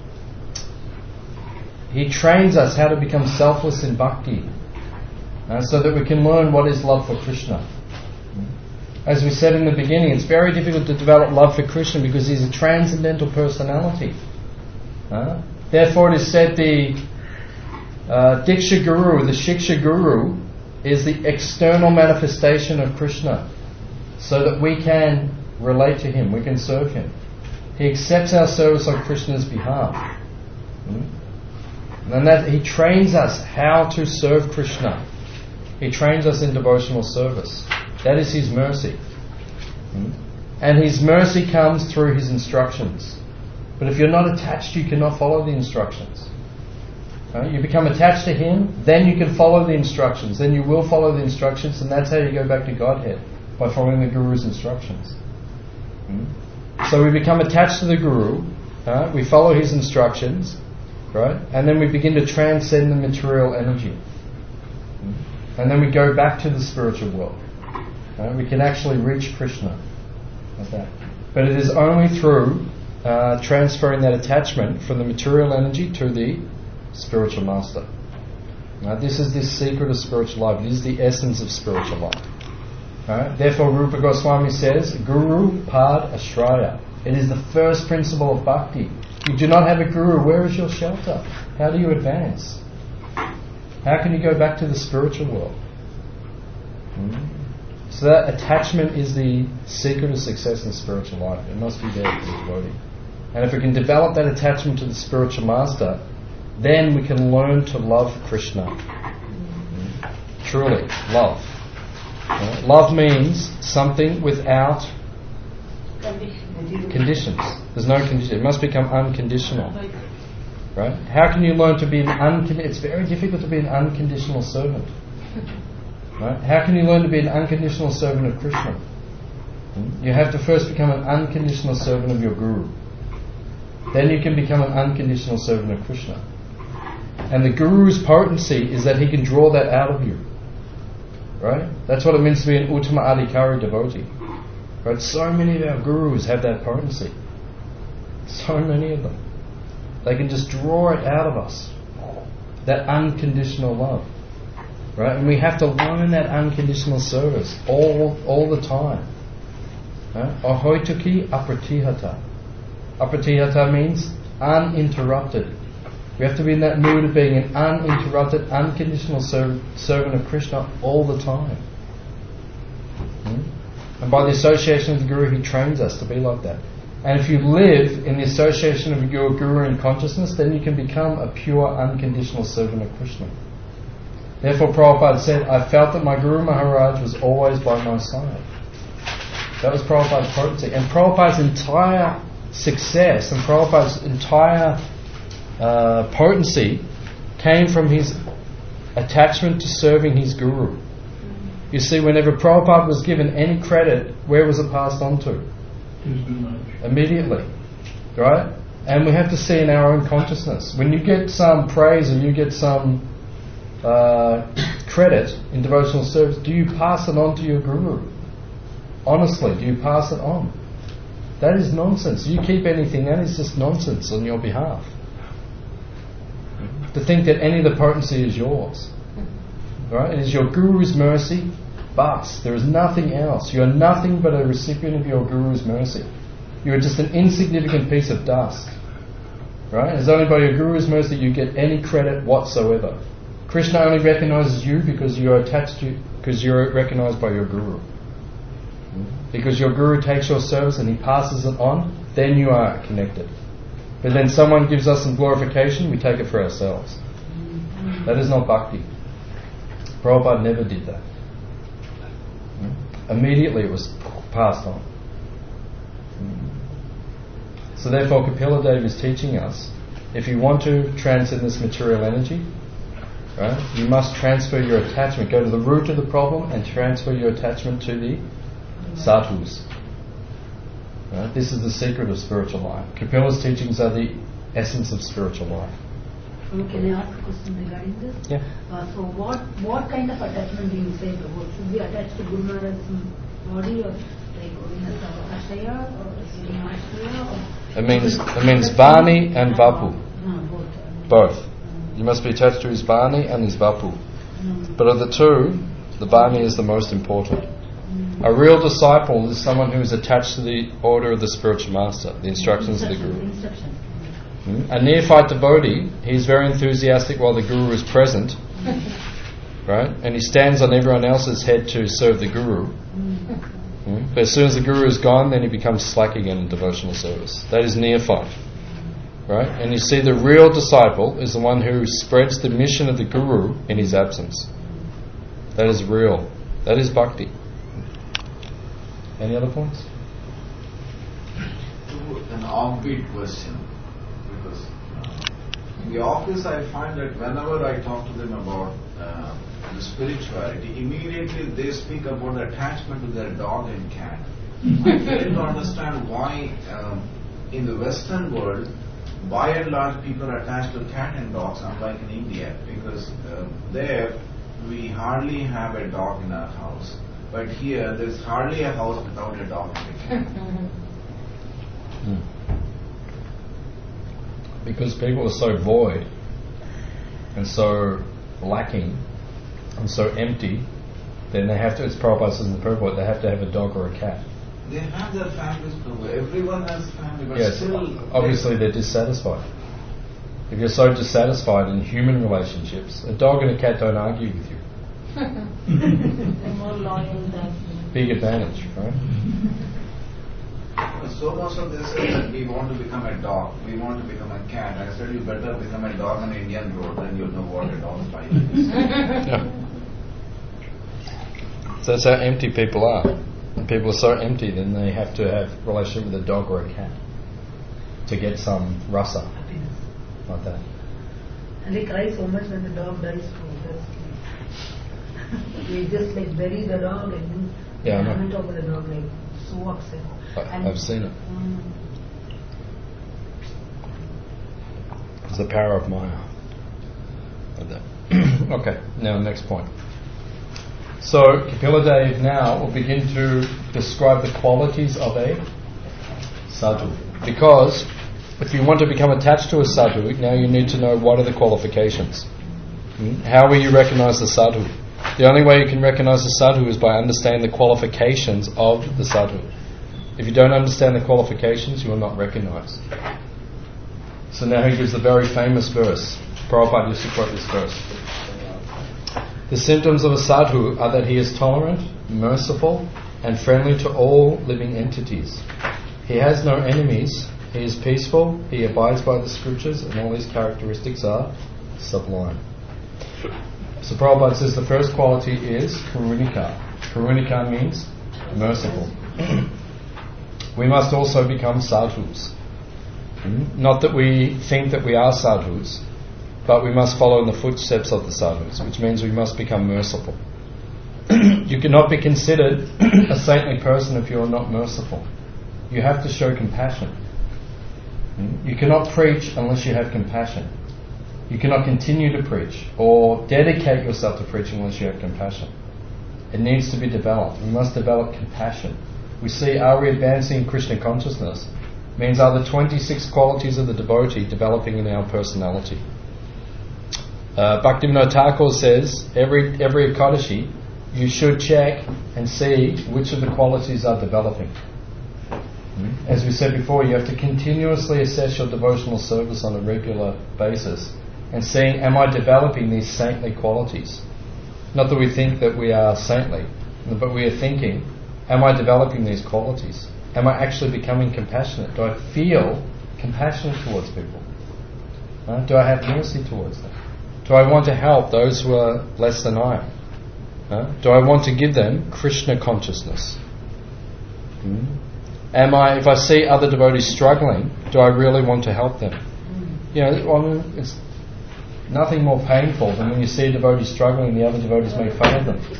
he trains us how to become selfless in bhakti, uh, so that we can learn what is love for Krishna. As we said in the beginning, it's very difficult to develop love for Krishna because he's a transcendental personality. Uh, therefore, it is said the Uh, Diksha Guru, the Shiksha Guru, is the external manifestation of Krishna, so that we can relate to him, we can serve him. He accepts our service on Krishna's behalf. Hmm? And that he trains us how to serve Krishna. He trains us in devotional service. That is his mercy. Hmm? And his mercy comes through his instructions. But if you're not attached, you cannot follow the instructions. Right? You become attached to him, then you can follow the instructions. Then you will follow the instructions, and that's how you go back to Godhead, by following the Guru's instructions. Hmm? So we become attached to the Guru, uh, we follow his instructions, right? And then we begin to transcend the material energy. Hmm? And then we go back to the spiritual world. Right? We can actually reach Krishna like that. But it is only through uh, transferring that attachment from the material energy to the spiritual master. Now, this is the secret of spiritual life. It is the essence of spiritual life. Right? Therefore, Rupa Goswami says, Guru Pad Ashraya. It is the first principle of bhakti. You do not have a guru, where is your shelter? How do you advance? How can you go back to the spiritual world? Hmm? So that attachment is the secret of success in spiritual life. It must be there for the devotee. And if we can develop that attachment to the spiritual master, then we can learn to love Krishna. Hmm? Truly, love. Uh, love means something without conditions. There's no condition. It must become unconditional. Right? How can you learn to be an unconditional... It's very difficult to be an unconditional servant. Right? How can you learn to be an unconditional servant of Krishna? Hmm? You have to first become an unconditional servant of your Guru. Then you can become an unconditional servant of Krishna. And the Guru's potency is that he can draw that out of you. Right? That's what it means to be an Uttama Adhikari devotee. Right? So many of our gurus have that potency. So many of them. They can just draw it out of us. That unconditional love. Right? And we have to learn that unconditional service all all the time. Right? Ahoituki apratihata. Apratihata means uninterrupted. We have to be in that mood of being an uninterrupted, unconditional ser- servant of Krishna all the time. Hmm? And by the association of the Guru, he trains us to be like that. And if you live in the association of your Guru in consciousness, then you can become a pure, unconditional servant of Krishna. Therefore, Prabhupada said, I felt that my Guru Maharaj was always by my side. That was Prabhupada's potency. And Prabhupada's entire success and Prabhupada's entire Uh, potency came from his attachment to serving his Guru. You see, whenever Prabhupada was given any credit, where was it passed on to? Immediately. Right? And we have to see in our own consciousness. When you get some praise or you get some uh, credit in devotional service, do you pass it on to your Guru? Honestly, do you pass it on? That is nonsense. You keep anything, that is just nonsense on your behalf. To think that any of the potency is yours. Right? It is your Guru's mercy, bas. There is nothing else. You are nothing but a recipient of your Guru's mercy. You are just an insignificant piece of dust. Right? It's only by your Guru's mercy you get any credit whatsoever. Krishna only recognizes you because you are attached to, because you are recognized by your Guru. Because your Guru takes your service and he passes it on, then you are connected. But then someone gives us some glorification, we take it for ourselves. That is not bhakti. Prabhupada never did that. Immediately it was passed on. So therefore Kapila Dev is teaching us, if you want to transcend this material energy, right, you must transfer your attachment, go to the root of the problem and transfer your attachment to the sadhus. Right? This is the secret of spiritual life. Kapila's teachings are the essence of spiritual life. So can I ask a question regarding this? Yeah. Uh, so what what kind of attachment do you say about? Should we attach to Guru Maharaj's body or like Ashraya or Ashraya? It means it means Vani and Vapu. No, both. Both. You must be attached to his Vani and his Vapu. Mm. But of the two, the Vani is the most important. A real disciple is someone who is attached to the order of the spiritual master, the instructions of the Guru. Hmm? A neophyte devotee, he is very enthusiastic while the guru is present, right? And he stands on everyone else's head to serve the guru. Hmm? But as soon as the guru is gone, then he becomes slack again in devotional service. That is neophyte, right? And you see, the real disciple is the one who spreads the mission of the guru in his absence. That is real. That is bhakti. Any other points? An offbeat question, because uh, in the office I find that whenever I talk to them about uh, the spirituality, immediately they speak about the attachment to their dog and cat. I fail to understand why um, in the Western world, by and large, people are attached to cat and dogs, unlike in India, because uh, there we hardly have a dog in our house. But here, there's hardly a house without a dog and a cat. Mm. Because people are so void and so lacking and so empty, then they have to, it's Prabhupada says in the purport, they have to have a dog or a cat. They have their families, Prabhu. Everyone has family, but yes, still... obviously they're dissatisfied. If you're so dissatisfied in human relationships, a dog and a cat don't argue with you. They're more loyal than... Big advantage, right? So much of this is that we want to become a dog, we want to become a cat. I said you better become a dog on an Indian road, then you'll know what a dog's life is. Yeah. So that's how empty people are. When people are so empty, then they have to have a relationship with a dog or a cat to get some rasa. Happiness. Like that. And they cry so much when the dog dies too. That's they just like bury the dog and then Yeah, I know. comment over the dog, like so upset. I, And- I've seen it. Mm. It's the power of Maya. Like that. Okay, now next point. So Kapila Dev now will begin to describe the qualities of a sadhu. Because if you want to become attached to a sadhu, now you need to know what are the qualifications. Hmm? How will you recognize the sadhu? The only way you can recognize the sadhu is by understanding the qualifications of the sadhu. If you don't understand the qualifications, you will not recognize. So now he gives the very famous verse. Prabhupada used to quote this verse. The symptoms of a sadhu are that he is tolerant, merciful, and friendly to all living entities. He has no enemies, he is peaceful, he abides by the scriptures, and all these characteristics are sublime. So Prabhupada says the first quality is karunika. Karunika means merciful. We must also become sadhus. Not that we think that we are sadhus, but we must follow in the footsteps of the sadhus, which means we must become merciful. You cannot be considered a saintly person if you are not merciful. You have to show compassion. You cannot preach unless you have compassion. You cannot continue to preach or dedicate yourself to preaching unless you have compassion. It needs to be developed. We must develop compassion. We see, are we advancing Krishna consciousness? Means are the twenty-six qualities of the devotee developing in our personality? Uh, Bhaktivinoda Thakur says, every every Ekadashi, you should check and see which of the qualities are developing. Hmm? As we said before, you have to continuously assess your devotional service on a regular basis and seeing, am I developing these saintly qualities? Not that we think that we are saintly, but we are thinking, am I developing these qualities? Am I actually becoming compassionate? Do I feel compassionate towards people? Uh, do I have mercy towards them? Do I want to help those who are less than I am? Uh, do I want to give them Krishna consciousness? Hmm? Am I, if I see other devotees struggling, do I really want to help them? You know, I mean, it's nothing more painful than when you see a devotee struggling and the other devotees make fun of them.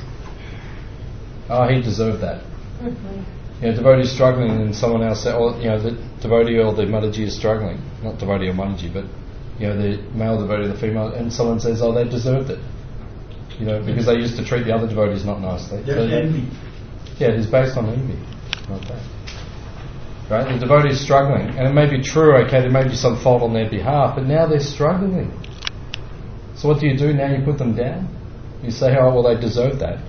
Oh, he deserved that. You know, devotee is struggling and someone else says, or, you know, the devotee or the Mataji is struggling. Not devotee or Mataji, but, you know, the male devotee or the female, and someone says, oh, they deserved it. You know, because they used to treat the other devotees not nicely. That's so envy. Yeah, it is based on envy. Not that. Right? The devotee is struggling, and it may be true, okay, there may be some fault on their behalf, but now they're struggling. So what do you do? Now you put them down? You say, oh, well, they deserve that.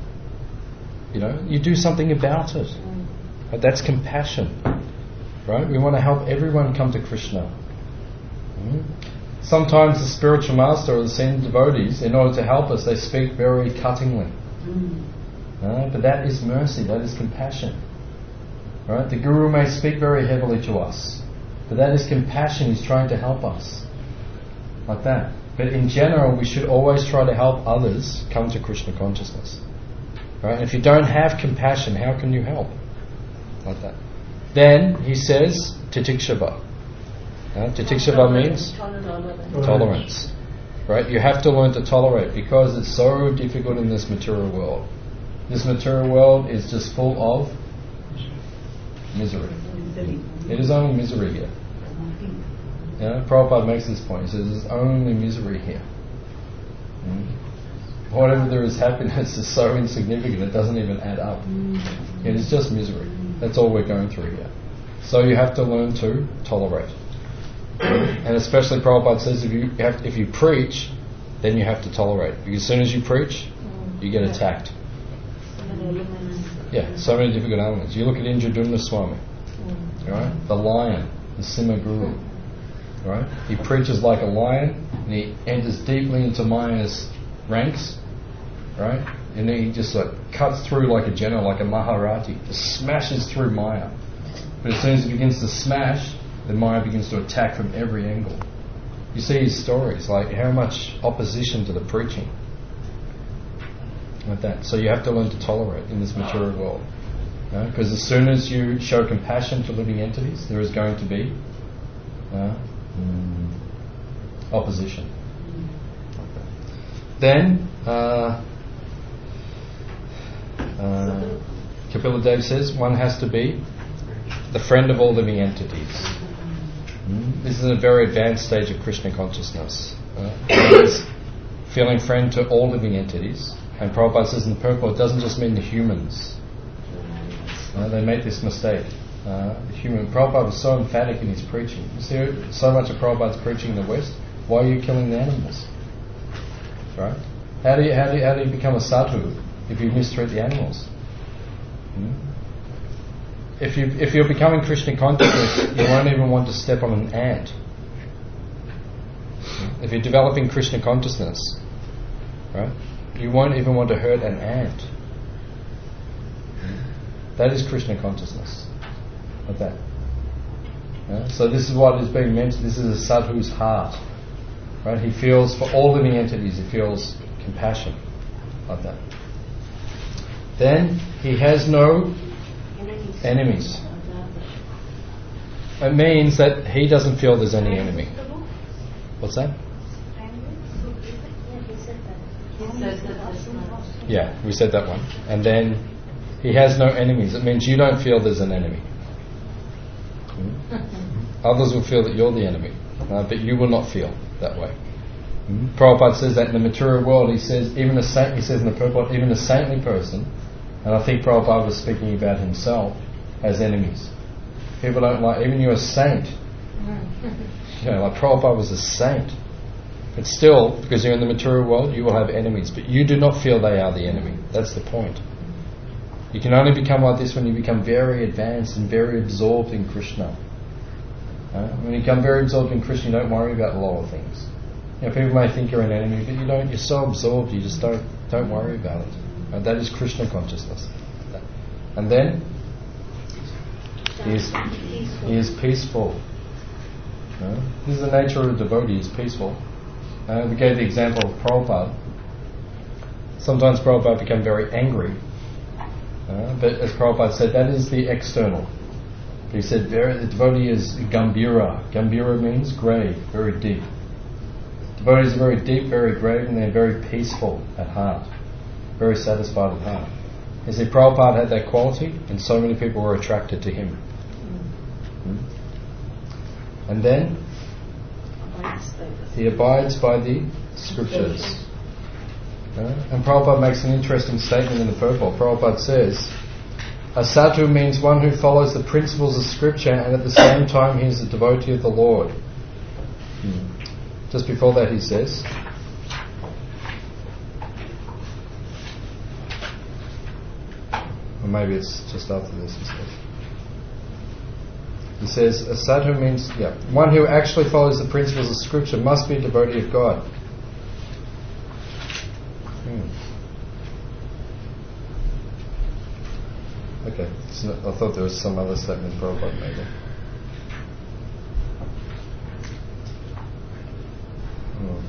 You know, you do something about it. Right? That's compassion. Right? We want to help everyone come to Krishna. Mm. Sometimes the spiritual master or the senior devotees, in order to help us, they speak very cuttingly. Mm. Uh, but that is mercy, that is compassion. Right? The Guru may speak very heavily to us, but that is compassion. He's trying to help us. Like that. But in general, we should always try to help others come to Krishna consciousness. Right? And if you don't have compassion, how can you help? Like that. Then he says, titikshava. Uh, titikshava means Tolerance. tolerance. Right? You have to learn to tolerate because it's so difficult in this material world. This material world is just full of misery. It is only misery here. You know, Prabhupada makes this point. He says there's only misery here. Mm. Whatever there is happiness is so insignificant it doesn't even add up. It is just misery. That's all we're going through here. So you have to learn to tolerate. And especially Prabhupada says if you have to, if you preach, then you have to tolerate. Because as soon as you preach, you get attacked. Yeah, so many difficult elements. You look at Indradyumna Swami, right? The lion, the Sima Guru, right? He preaches like a lion, and he enters deeply into Maya's ranks, right? And then he just like cuts through like a general, like a Maharati, just smashes through Maya. But as soon as he begins to smash, then Maya begins to attack from every angle. You see his stories, like how much opposition to the preaching. Like that. So you have to learn to tolerate in this material world. Because uh, as soon as you show compassion to living entities, there is going to be uh, mm, opposition. Then, uh, uh, Kapila Dev says, one has to be the friend of all living entities. Mm. This is a very advanced stage of Krishna consciousness. Uh, it's feeling friend to all living entities. And Prabhupada says in the purport, it doesn't just mean the humans. Uh, they make this mistake. Uh, the human Prabhupada was so emphatic in his preaching. You see so much of Prabhupada's preaching in the West. Why are you killing the animals? Right? How do you how do you, how do you become a sadhu if you mistreat the animals? Hmm? If you if you're becoming Krishna consciousness, you won't even want to step on an ant. If you're developing Krishna consciousness, right? You won't even want to hurt an ant. That is Krishna consciousness. Like that. Yeah? So this is what is being mentioned. This is a sadhu's heart. Right? He feels for all living entities. He feels compassion. Like that. Then he has no enemies. enemies. It means that he doesn't feel there's any enemy. What's that? Yeah, we said that one. And then he has no enemies. It means you don't feel there's an enemy. Mm. Others will feel that you're the enemy, uh, but you will not feel that way. Mm. Prabhupada says that in the material world. He says even a saint. He says in the purport, even a saintly person, and I think Prabhupada was speaking about himself, has enemies. People don't like. Even you're a saint. You know, like Prabhupada was a saint. But still, because you're in the material world, you will have enemies. But you do not feel they are the enemy. That's the point. You can only become like this when you become very advanced and very absorbed in Krishna. Uh, when you become very absorbed in Krishna, you don't worry about the lower things. You know, people may think you're an enemy, but you don't. You're so absorbed, you just don't don't worry about it. Uh, that is Krishna consciousness. And then he is, he is peaceful. Uh, this is the nature of a devotee. He is peaceful. Uh, we gave the example of Prabhupada. Sometimes Prabhupada become very angry. Uh, but as Prabhupada said, that is the external. He said very, the devotee is Gambhira. Gambhira means grave, very deep. Devotees are very deep, very grave, and they're very peaceful at heart. Very satisfied at heart. You see, Prabhupada had that quality, and so many people were attracted to him. Mm. And then he abides by the scriptures. Uh, and Prabhupada makes an interesting statement in the purport. Prabhupada says, a sadhu means one who follows the principles of scripture and at the same time he is a devotee of the Lord. Hmm. Just before that he says, or maybe it's just after this he says, He says, a sadhu means, yeah, one who actually follows the principles of scripture must be a devotee of God. Hmm. Okay, so I thought there was some other statement Prabhupada made there. Hmm.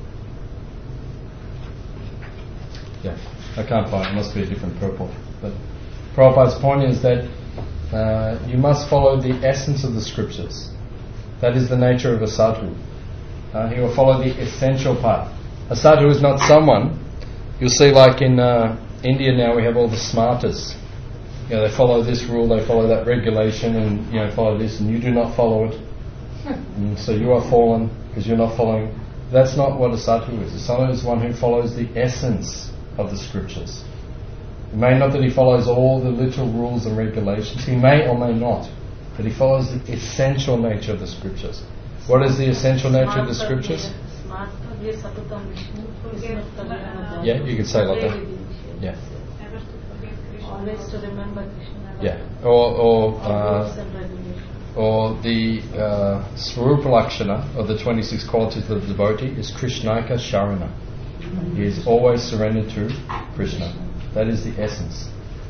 Yeah, I can't find it. It must be a different purport. But Prabhupada's point is that uh, you must follow the essence of the scriptures. That is the nature of a sadhu. Uh, he will follow the essential part. A sadhu is not someone. You'll see, like in uh, India now, we have all the smartas. You know, they follow this rule, they follow that regulation, and you know, follow this, and you do not follow it. And so you are fallen because you're not following. That's not what a sadhu is. A sadhu is one who follows the essence of the scriptures. It may not that he follows all the literal rules and regulations. He may or may not, but he follows the essential nature of the scriptures. What is the essential nature of the scriptures? Yeah, you could say like that. Yeah. Always to remember Krishna. Yeah. Or or uh, or the uh, Swarupa Lakshana of the twenty-six qualities of the devotee is Krishnaika Sharana. He is always surrendered to Krishna. That is the essence.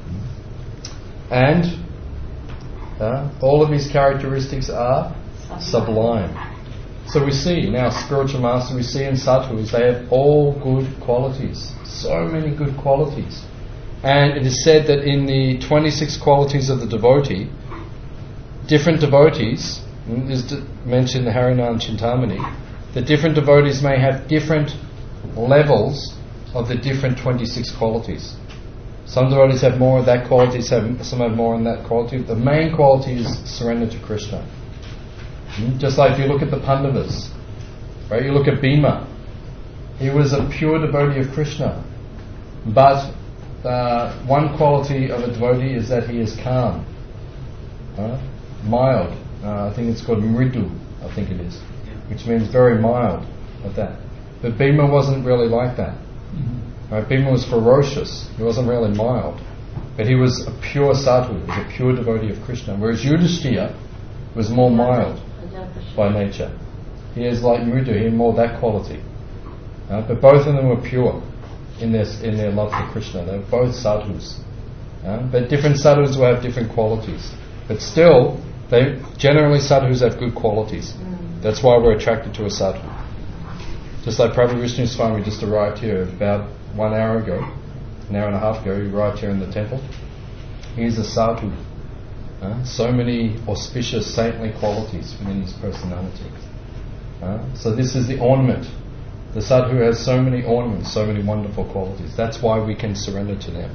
And uh, all of his characteristics are sublime. So we see in our spiritual master, we see in sadhus, they have all good qualities. So many good qualities. And it is said that in the twenty-six qualities of the devotee, different devotees, is mentioned in the Harinam Chintamani, that different devotees may have different levels of the different twenty-six qualities. Some devotees have more of that quality, some have more in that quality. The main quality is surrender to Krishna. Hmm? Just like you look at the Pandavas, right? You look at Bhima. He was a pure devotee of Krishna. But uh, one quality of a devotee is that he is calm, uh, mild. Uh, I think it's called mridu, I think it is, which means very mild, like that. But Bhima wasn't really like that. Mm-hmm. Right? Bhima was ferocious. He wasn't really mild. But he was a pure sadhu, he was a pure devotee of Krishna. Whereas Yudhishthira was more mild by nature. He is like Mridu, he had more that quality. Uh, but both of them were pure in their, in their love for Krishna. They were both sadhus. Uh, but different sadhus will have different qualities. But still, they generally sadhus have good qualities. That's why we're attracted to a sadhu. Just like Prabhu Vishnu Swami just arrived here about one hour ago, an hour and a half ago, he arrived here in the temple. He's a sadhu. Uh, so many auspicious, saintly qualities within his personality. Uh, so this is the ornament. The sadhu has so many ornaments, so many wonderful qualities. That's why we can surrender to them.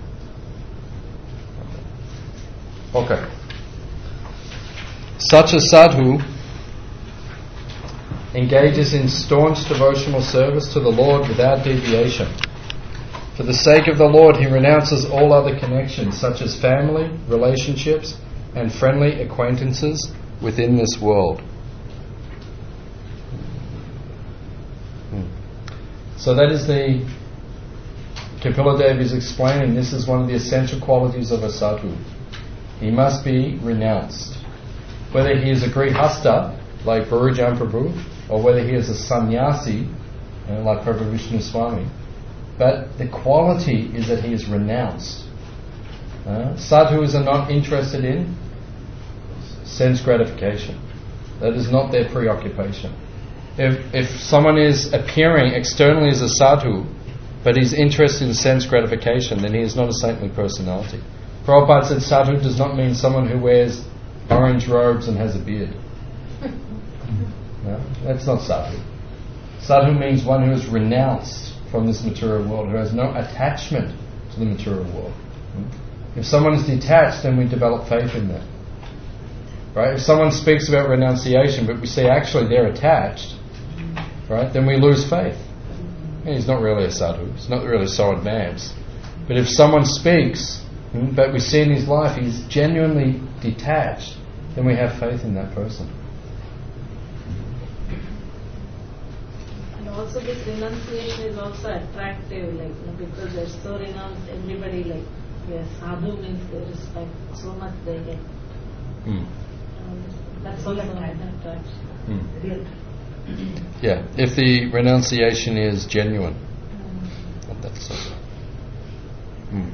Okay. okay. Such a sadhu engages in staunch devotional service to the Lord without deviation. For the sake of the Lord, he renounces all other connections, such as family, relationships, and friendly acquaintances within this world. Hmm. So that is the Kapila Dev is explaining. This is one of the essential qualities of a sadhu. He must be renounced. Whether he is a grihasta, like Bharujan Prabhu, or whether he is a sannyasi, you know, like Prabhu Vishnu Swami. But the quality is that he is renounced. Uh, sadhus are not interested in sense gratification. That is not their preoccupation. If if someone is appearing externally as a sadhu, but he's interested in sense gratification, then he is not a saintly personality. Prabhupada said sadhu does not mean someone who wears orange robes and has a beard. No, that's not sadhu. Sadhu means one who is renounced from this material world, who has no attachment to the material world. If someone is detached, then we develop faith in them. Right? If someone speaks about renunciation, but we see actually they're attached, right? Then we lose faith. And he's not really a sadhu. He's not really so advanced. But if someone speaks, but we see in his life he's genuinely detached, then we have faith in that person. Also, this renunciation is also attractive, like, you know, because they're so renounced, everybody, like, yes, sadhu means they respect so much they get. Mm. Um, That's all like that. Hmm. Real. Yeah, if the renunciation is genuine. Not that so. Hmm.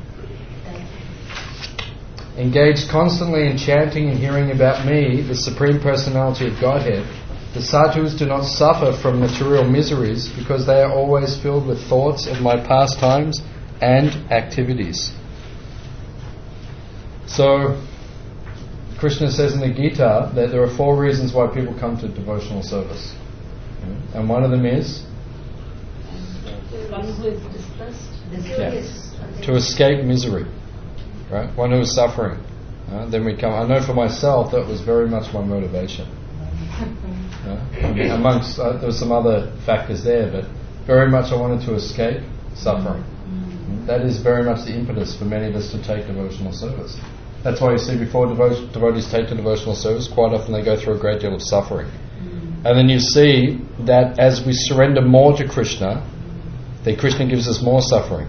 Engaged constantly in chanting and hearing about me, the Supreme Personality of Godhead, the sadhus do not suffer from material miseries because they are always filled with thoughts of my pastimes and activities. So, Krishna says in the Gita that there are four reasons why people come to devotional service. And one of them is One who is distressed, yeah, to escape misery. Right? One who is suffering. Uh, then we come. I know for myself that was very much my motivation. Uh, amongst uh, there were some other factors there, but very much I wanted to escape suffering. Mm-hmm. That is very much the impetus for many of us to take devotional service. That's why you see before devo- devotees take to devotional service, quite often they go through a great deal of suffering. Mm-hmm. And then you see that as we surrender more to Krishna, then Krishna gives us more suffering.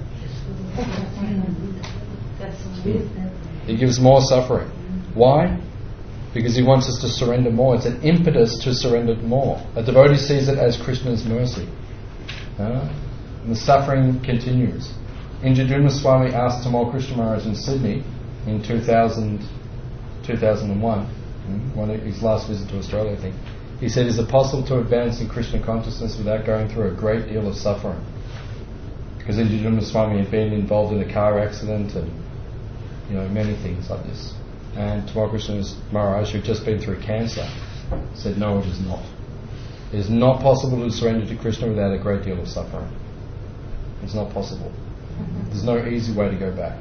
He gives more suffering. Why? Because he wants us to surrender more. It's an impetus to surrender more. A devotee sees it as Krishna's mercy. Uh, and the suffering continues. Indradyumna Swami asked Tamal Krishna Maharaj in Sydney in two thousand, two thousand one, one of his last visit to Australia, I think. He said, is it possible to advance in Krishna consciousness without going through a great deal of suffering? Because Indradyumna Swami had been involved in a car accident and you know, many things like this. And Tamal Krishna Maharaj, who had just been through cancer, said, no, it is not. It is not possible to surrender to Krishna without a great deal of suffering. It's not possible. There's no easy way to go back.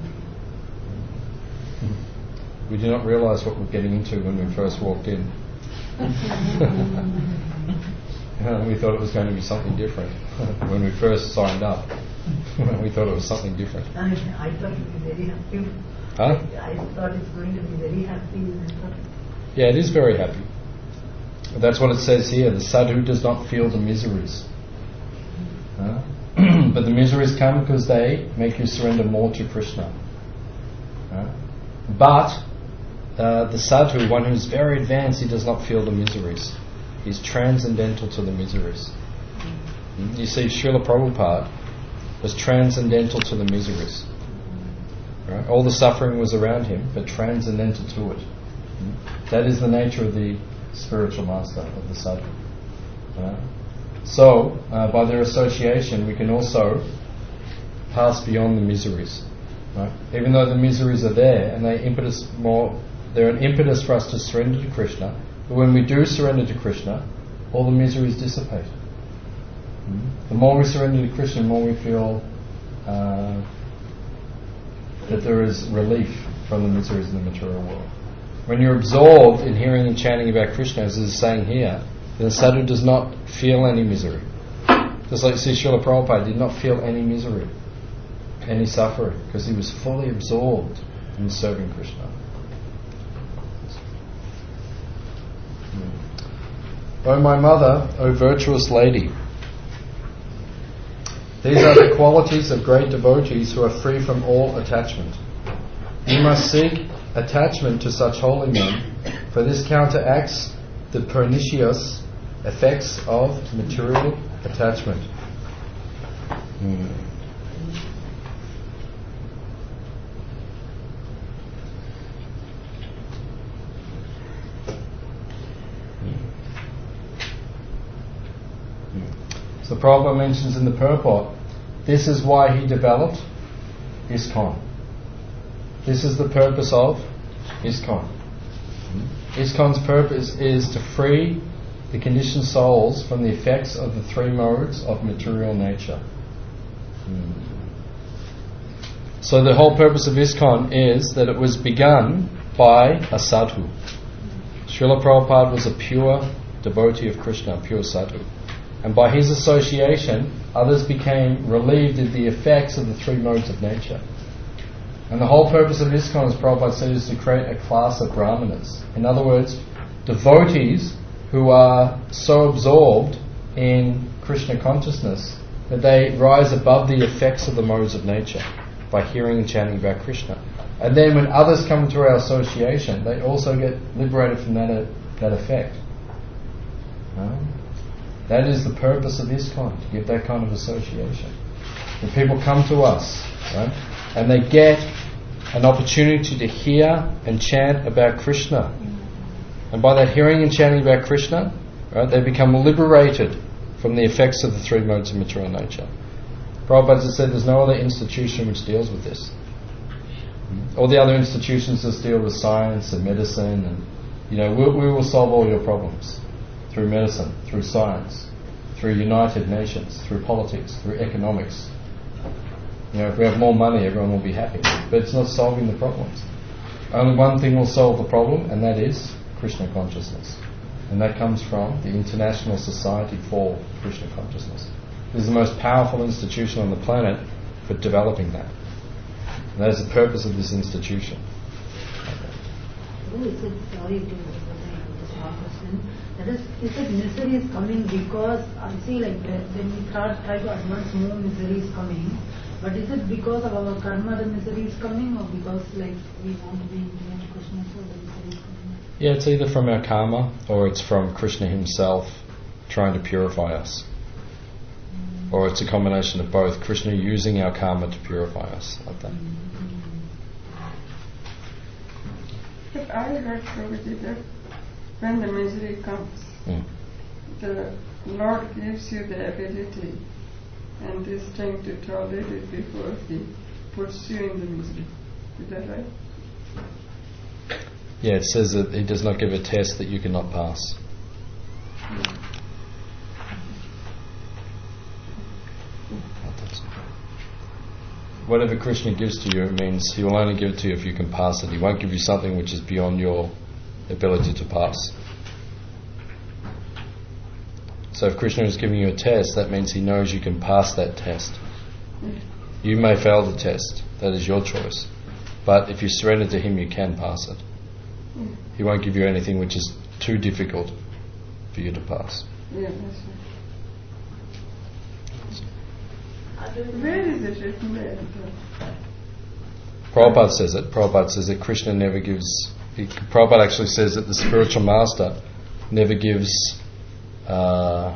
We do not realize what we're getting into when we first walked in. We thought it was going to be something different. When we first signed up, we thought it was something different. I, I thought it would be very happy. Huh? I thought it's going to be very happy. Yeah, it is very happy. That's what it says here. The sadhu does not feel the miseries. Huh? But the miseries come because they make you surrender more to Krishna. Huh? But uh, the sadhu, one who's very advanced, he does not feel the miseries. He's transcendental to the miseries. Mm-hmm. You see, Srila Prabhupada was transcendental to the miseries. Right? All the suffering was around him, but transcendental to it. Mm-hmm. That is the nature of the spiritual master, of the sadhu. Right? So, uh, by their association, we can also pass beyond the miseries. Right? Even though the miseries are there, and they impetus more, they're an impetus for us to surrender to Krishna. But when we do surrender to Krishna, all the miseries dissipate. Mm-hmm. The more we surrender to Krishna, the more we feel uh, that there is relief from the miseries in the material world. When you're absorbed in hearing and chanting about Krishna, as is saying here, then the sadhu does not feel any misery. Just like Sri Srila Prabhupada did not feel any misery, any suffering, because he was fully absorbed in serving Krishna. O my mother, O virtuous lady, these are the qualities of great devotees who are free from all attachment. You must seek attachment to such holy men, for this counteracts the pernicious effects of material attachment. Hmm. So Prabhupada mentions in the purport, this is why he developed ISKCON. This is the purpose of ISKCON. ISKCON's purpose is to free the conditioned souls from the effects of the three modes of material nature. So the whole purpose of ISKCON is that it was begun by a sadhu. Srila Prabhupada was a pure devotee of Krishna, a pure sadhu. And by his association, others became relieved of the effects of the three modes of nature. And the whole purpose of ISKCON, as Prabhupada said, is to create a class of brahmanas. In other words, devotees who are so absorbed in Krishna consciousness that they rise above the effects of the modes of nature by hearing and chanting about Krishna. And then when others come into our association, they also get liberated from that that effect. Right? That is the purpose of ISKCON, to give that kind of association. When people come to us, right, and they get an opportunity to hear and chant about Krishna, and by that hearing and chanting about Krishna, right, they become liberated from the effects of the three modes of material nature. Prabhupada has said there's no other institution which deals with this. All the other institutions just deal with science and medicine, and you know, we, we will solve all your problems through medicine, through science, through United Nations, through politics, through economics. You know, if we have more money, everyone will be happy. But it's not solving the problems. Only one thing will solve the problem, and that is Krishna consciousness. And that comes from the International Society for Krishna Consciousness. This is the most powerful institution on the planet for developing that. And that is the purpose of this institution. Oh, is it, sorry to the small question. That is, is it misery is coming because, I see like when we try, try to advance more, misery is coming. But is it because of our karma the misery is coming, or because like we want to be intimate to Krishna so the misery is coming? Yeah, it's either from our karma or it's from Krishna himself trying to purify us. Mm. Or it's a combination of both. Krishna using our karma to purify us, like that. Mm-hmm. But I heard, Prabhuji, that when the misery comes, mm. the Lord gives you the ability and the strength to tolerate it before He puts you in the misery. Is that right? Yeah, it says that He does not give a test that you cannot pass. Mm. Whatever Krishna gives to you, it means He will only give it to you if you can pass it. He won't give you something which is beyond your ability to pass. So if Krishna is giving you a test, that means He knows you can pass that test. You may fail the test. That is your choice. But if you surrender to Him, you can pass it. He won't give you anything which is too difficult for you to pass. Yeah, that's right. Where is it written there? Prabhupada says it. Prabhupada says that Krishna never gives... He, Prabhupada actually says that the spiritual master never gives... Uh,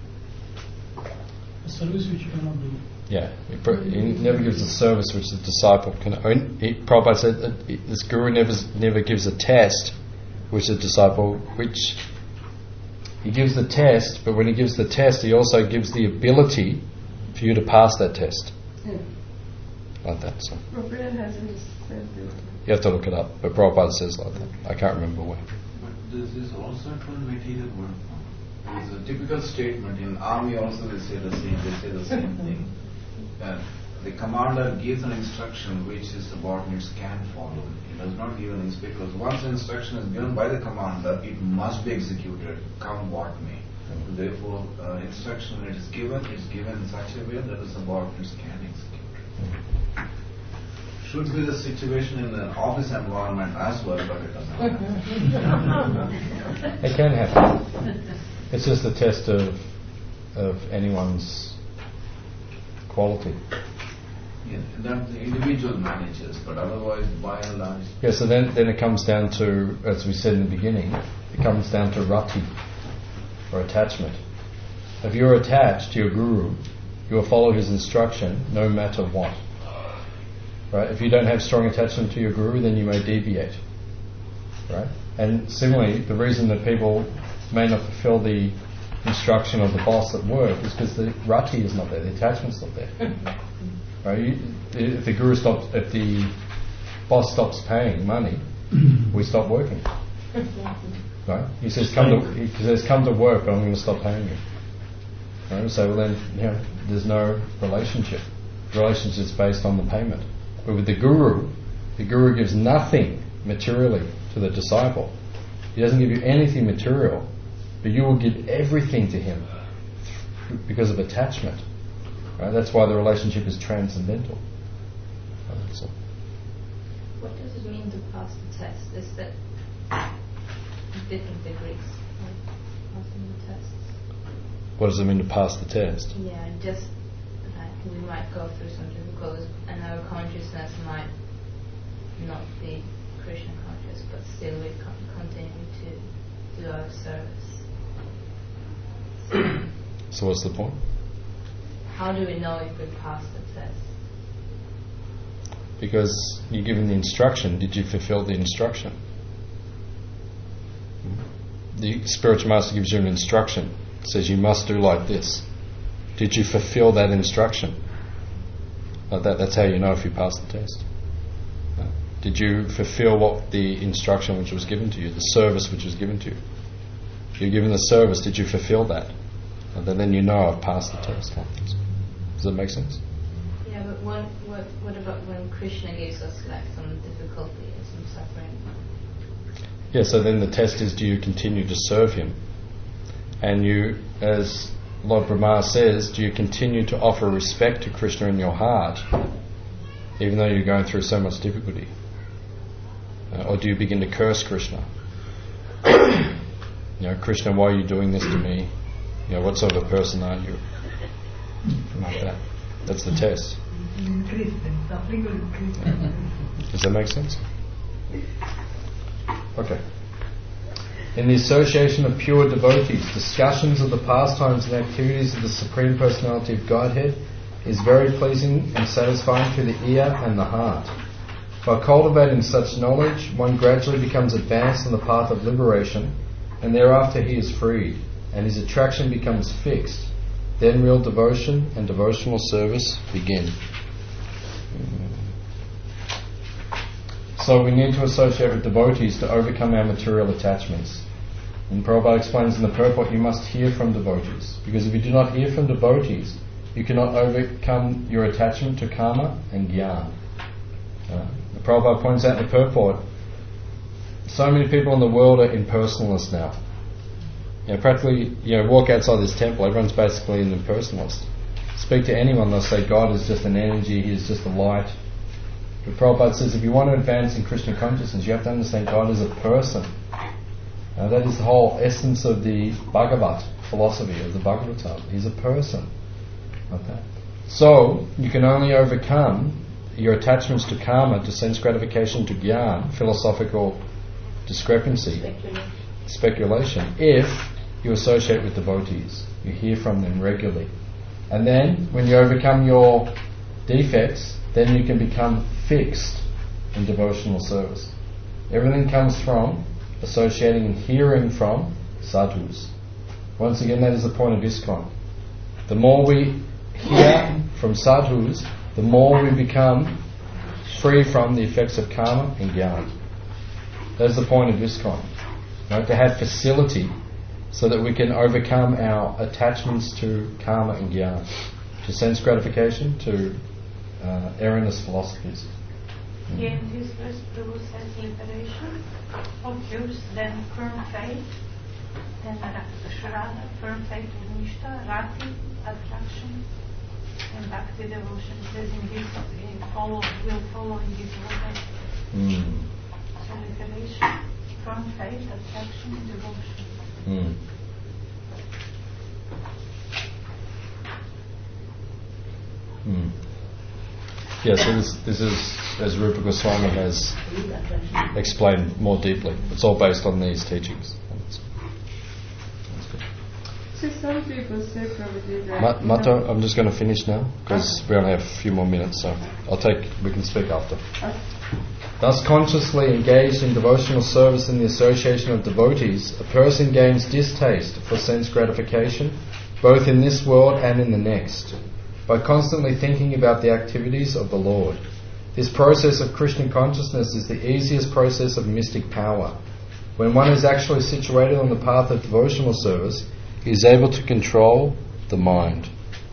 a service which you cannot do. Yeah, he, he never gives a service which the disciple can own. He, Prabhupada said that this guru never never gives a test which the disciple, which he gives the test, but when he gives the test, he also gives the ability for you to pass that test. Yeah. Like that. So. Well, where has he said this? You have to look it up, but Prabhupada says like that. I can't remember where. But this is also called material world. It's a typical statement. In army also they say the same. They say the same thing. That the commander gives an instruction which his subordinates can follow. He does not give an instruction because once an instruction is given by the commander, it must be executed, come what may. Mm-hmm. Therefore, uh, instruction when it is given, it is given in such a way that the subordinates can execute. Mm-hmm. Should be the situation in the office environment as well, but it does not happen. It can happen. It's just a test of of anyone's quality. Yeah, that the individual manages, but otherwise, by and large. Yeah, so then, then it comes down to, as we said in the beginning, it comes down to rati, or attachment. If you're attached to your guru, you will follow his instruction no matter what. Right? If you don't have strong attachment to your guru, then you may deviate. Right? And similarly, the reason that people may not fulfill the instruction of the boss at work is because the rati is not there, the attachment's not there. Right? You, if the guru stops, if the boss stops paying money, we stop working. Right? He says, "Come to," he says, "Come to work, but I'm going to stop paying you." Right? So well, then, you know, there's no relationship. The relationship's based on the payment. But with the guru, the guru gives nothing materially to the disciple. He doesn't give you anything material, but you will give everything to him because of attachment. Right? That's why the relationship is transcendental. Right? So. What does it mean to pass the test? Is that different degrees of passing the tests? What does it mean to pass the test? Yeah, just like we might go through some difficulties and our consciousness might not be Krishna conscious, but still we con- continue to do our service. So what's the point? How do we know if we pass the test? Because you're given the instruction. Did you fulfill the instruction? The spiritual master gives you an instruction. Says you must do like this. Did you fulfill that instruction? Like that, that's how you know if you passed the test. Uh, did you fulfill what the instruction which was given to you, the service which was given to you? You're given the service. Did you fulfill that? Uh, then you know I've passed the test. Does that make sense? Yeah, but what what what about when Krishna gives us like some difficulty and some suffering? Yeah, so then the test is, do you continue to serve him? And you, as Lord Brahma says, do you continue to offer respect to Krishna in your heart, even though you're going through so much difficulty? Uh, or do you begin to curse Krishna? You know, Krishna, why are you doing this to me? You know, what sort of a person are you? Like that. That's the test. Increase, then suffering will increase. Does that make sense? Okay. In the association of pure devotees, discussions of the pastimes and activities of the Supreme Personality of Godhead is very pleasing and satisfying to the ear and the heart. By cultivating such knowledge, one gradually becomes advanced on the path of liberation, and thereafter he is freed, and his attraction becomes fixed. Then real devotion and devotional service begin. So we need to associate with devotees to overcome our material attachments. And Prabhupada explains in the purport, you must hear from devotees. Because if you do not hear from devotees, you cannot overcome your attachment to karma and jnana. Uh, the Prabhupada points out in the purport, so many people in the world are impersonalists now. You know, practically, you know, walk outside this temple, everyone's basically an impersonalist. Speak to anyone, they'll say God is just an energy, He is just a light. But Prabhupada says if you want to advance in Krishna consciousness, you have to understand God is a person. Now that is the whole essence of the Bhagavat philosophy, of the Bhagavatam. He's a person. Okay. So, you can only overcome your attachments to karma, to sense gratification, to jnana, philosophical discrepancy, speculation. speculation, if you associate with devotees. You hear from them regularly. And then, when you overcome your defects, then you can become fixed in devotional service. Everything comes from associating and hearing from sadhus. Once again, that is the point of ISKCON. The more we hear from sadhus, the more we become free from the effects of karma and jnana. That's the point of ISKCON. Right? To have facility so that we can overcome our attachments to karma and jnana, to sense gratification, to uh, erroneous philosophies. Here in this verse, Prabhu says liberation, occurs, then firm faith, then Shraddha, firm faith with Nishta, Rati, attraction, and Bhakti devotion. It says in this, in follow, will follow in this order. Mm. So liberation, firm faith, attraction, devotion. Mm. Mm. Yes, yeah, so this, this is, as Rupa Goswami has explained more deeply. It's all based on these teachings. That's, that's good. So some people say probably that... Ma- Mato, I'm just going to finish now, because we only have a few more minutes, so I'll take, we can speak after. Okay. Thus, consciously engaged in devotional service in the association of devotees, a person gains distaste for sense gratification, both in this world and in the next, by constantly thinking about the activities of the Lord. This process of Krishna consciousness is the easiest process of mystic power. When one is actually situated on the path of devotional service, he is able to control the mind.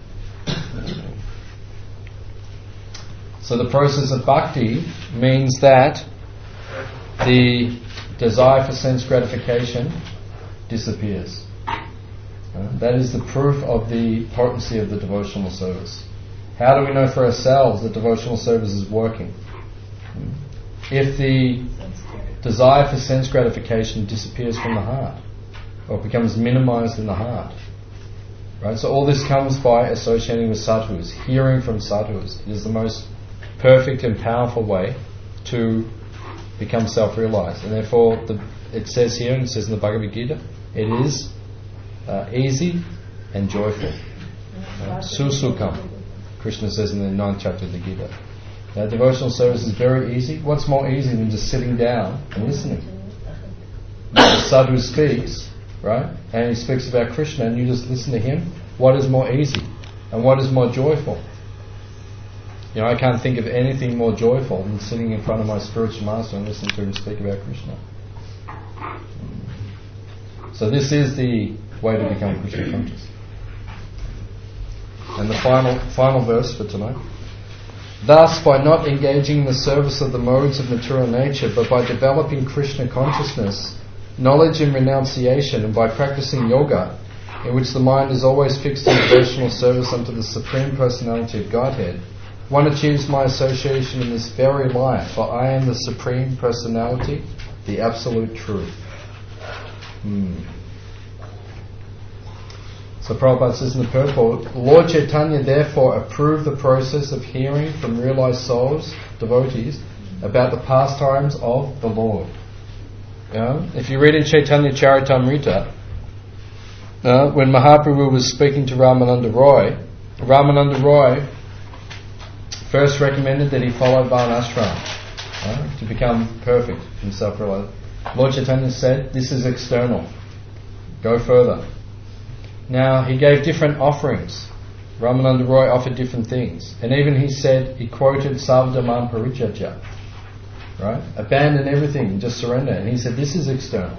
So the process of bhakti means that the desire for sense gratification disappears. Uh, that is the proof of the potency of the devotional service. How do we know for ourselves that devotional service is working? If the desire for sense gratification disappears from the heart, or becomes minimized in the heart. Right? So all this comes by associating with sadhus, hearing from sadhus. It is the most perfect and powerful way to become self-realized. And therefore the it says here, and it says in the Bhagavad Gita, it is uh, easy and joyful. Uh, Susukam, Krishna says in the ninth chapter of the Gita. Now, devotional service is very easy. What's more easy than just sitting down and listening? The sadhu speaks, right? And he speaks about Krishna and you just listen to him. What is more easy? And what is more joyful? You know, I can't think of anything more joyful than sitting in front of my spiritual master and listening to him speak about Krishna. So this is the way to become Krishna conscious. And the final final verse for tonight. Thus, by not engaging in the service of the modes of material nature, but by developing Krishna consciousness, knowledge and renunciation, and by practicing yoga, in which the mind is always fixed in devotional service unto the Supreme Personality of Godhead, one achieves my association in this very life, for I am the Supreme Personality, the Absolute Truth. Hmm. So Prabhupada says in the purport, Lord Chaitanya therefore approved the process of hearing from realized souls, devotees, about the pastimes of the Lord. Yeah? If you read in Chaitanya Charitamrita, uh, when Mahaprabhu was speaking to Ramananda Roy, Ramananda Roy first recommended that he follow Varnashram uh, to become perfect in self-realization. Lord Chaitanya said, this is external. Go further. Now, he gave different offerings. Ramananda Roy offered different things. And even he said, he quoted Savdamam Parichaja. Right? Abandon everything and just surrender. And he said, this is external.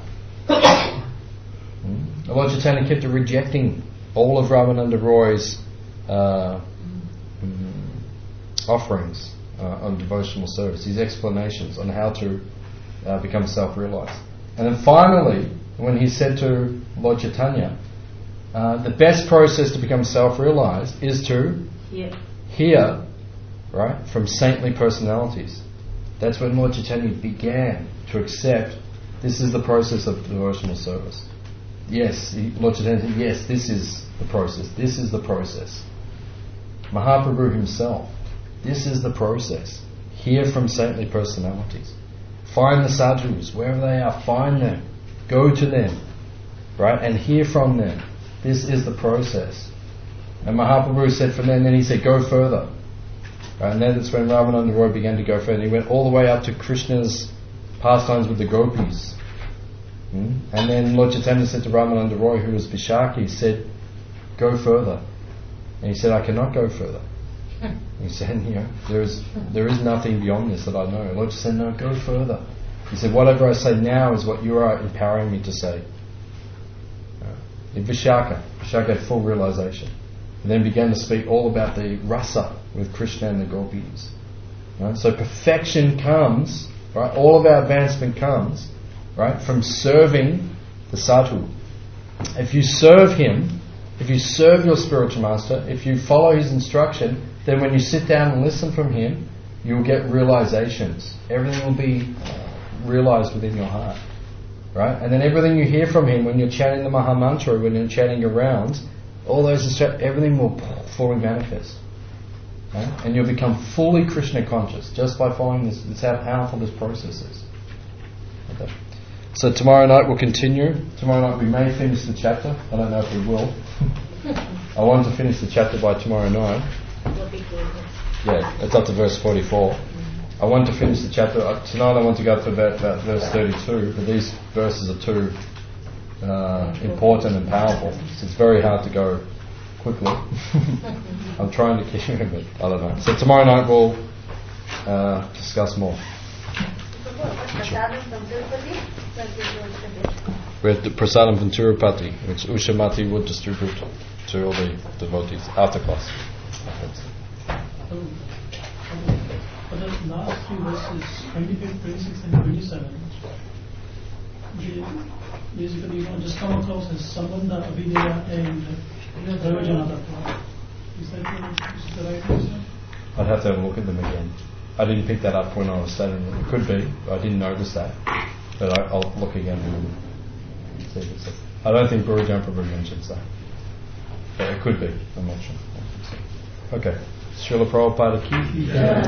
hmm? Lord Chaitanya kept rejecting all of Ramananda Roy's uh, mm, offerings uh, on devotional service, his explanations on how to uh, become self-realized. And then finally, when he said to Lord Chaitanya, Uh, the best process to become self-realized is to yeah. hear, right, from saintly personalities. That's when Lord Chaitanya began to accept this is the process of devotional service. Yes, he, Lord Chaitanya said, yes, this is the process. This is the process. Mahaprabhu himself, this is the process. Hear from saintly personalities. Find the sadhus, wherever they are, find them. Go to them, right, and hear from them. This is the process. And Mahaprabhu said from then, then he said, go further. Right, and then that's when Ramananda Roy began to go further. He went all the way up to Krishna's pastimes with the gopis. Hmm? And then Lord Chaitanya said to Ramananda Roy, who was Vishakhi, he said, go further. And he said, I cannot go further. He said, you know, there is, there is nothing beyond this that I know. Lord said, no, go further. He said, whatever I say now is what you are empowering me to say. In Vishaka, Vishaka had full realization. And then began to speak all about the rasa with Krishna and the gopis. Right? So perfection comes, right? All of our advancement comes, right, from serving the sadhu. If you serve him, if you serve your spiritual master, if you follow his instruction, then when you sit down and listen from him, you'll get realizations. Everything will be realized within your heart. Right? And then everything you hear from him when you're chanting the Maha Mantra, when you're chanting your rounds, all those instru- everything will fully manifest. Right? And you'll become fully Krishna conscious just by following this. That's how powerful this process is. Okay. So tomorrow night we'll continue. Tomorrow night we may finish the chapter. I don't know if we will. I want to finish the chapter by tomorrow night. Yeah, it's up to verse forty-four. I want to finish the chapter. Uh, tonight I want to go to about, about verse thirty-two, but these verses are too uh, important and powerful. So it's very hard to go quickly. I'm trying to keep it, but I don't know. So tomorrow night we'll uh, discuss more. We have the prasadam from Tirupati, which Ushamati would distribute to all the devotees after class. For the last three verses, twenty-five, twenty-six and twenty-seven, they basically, you know, just come across as Sambandha, Abhideya and Prayojana Tattva. Is that the, the right answer? I'd have to have a look at them again. I didn't pick that up when I was studying it. It could be. I didn't notice that. But I, I'll look again and see if it's... I don't think Guru Jamprabhu mentions that. But it could be. I'm not sure. Okay. Srila Prabhupada ki.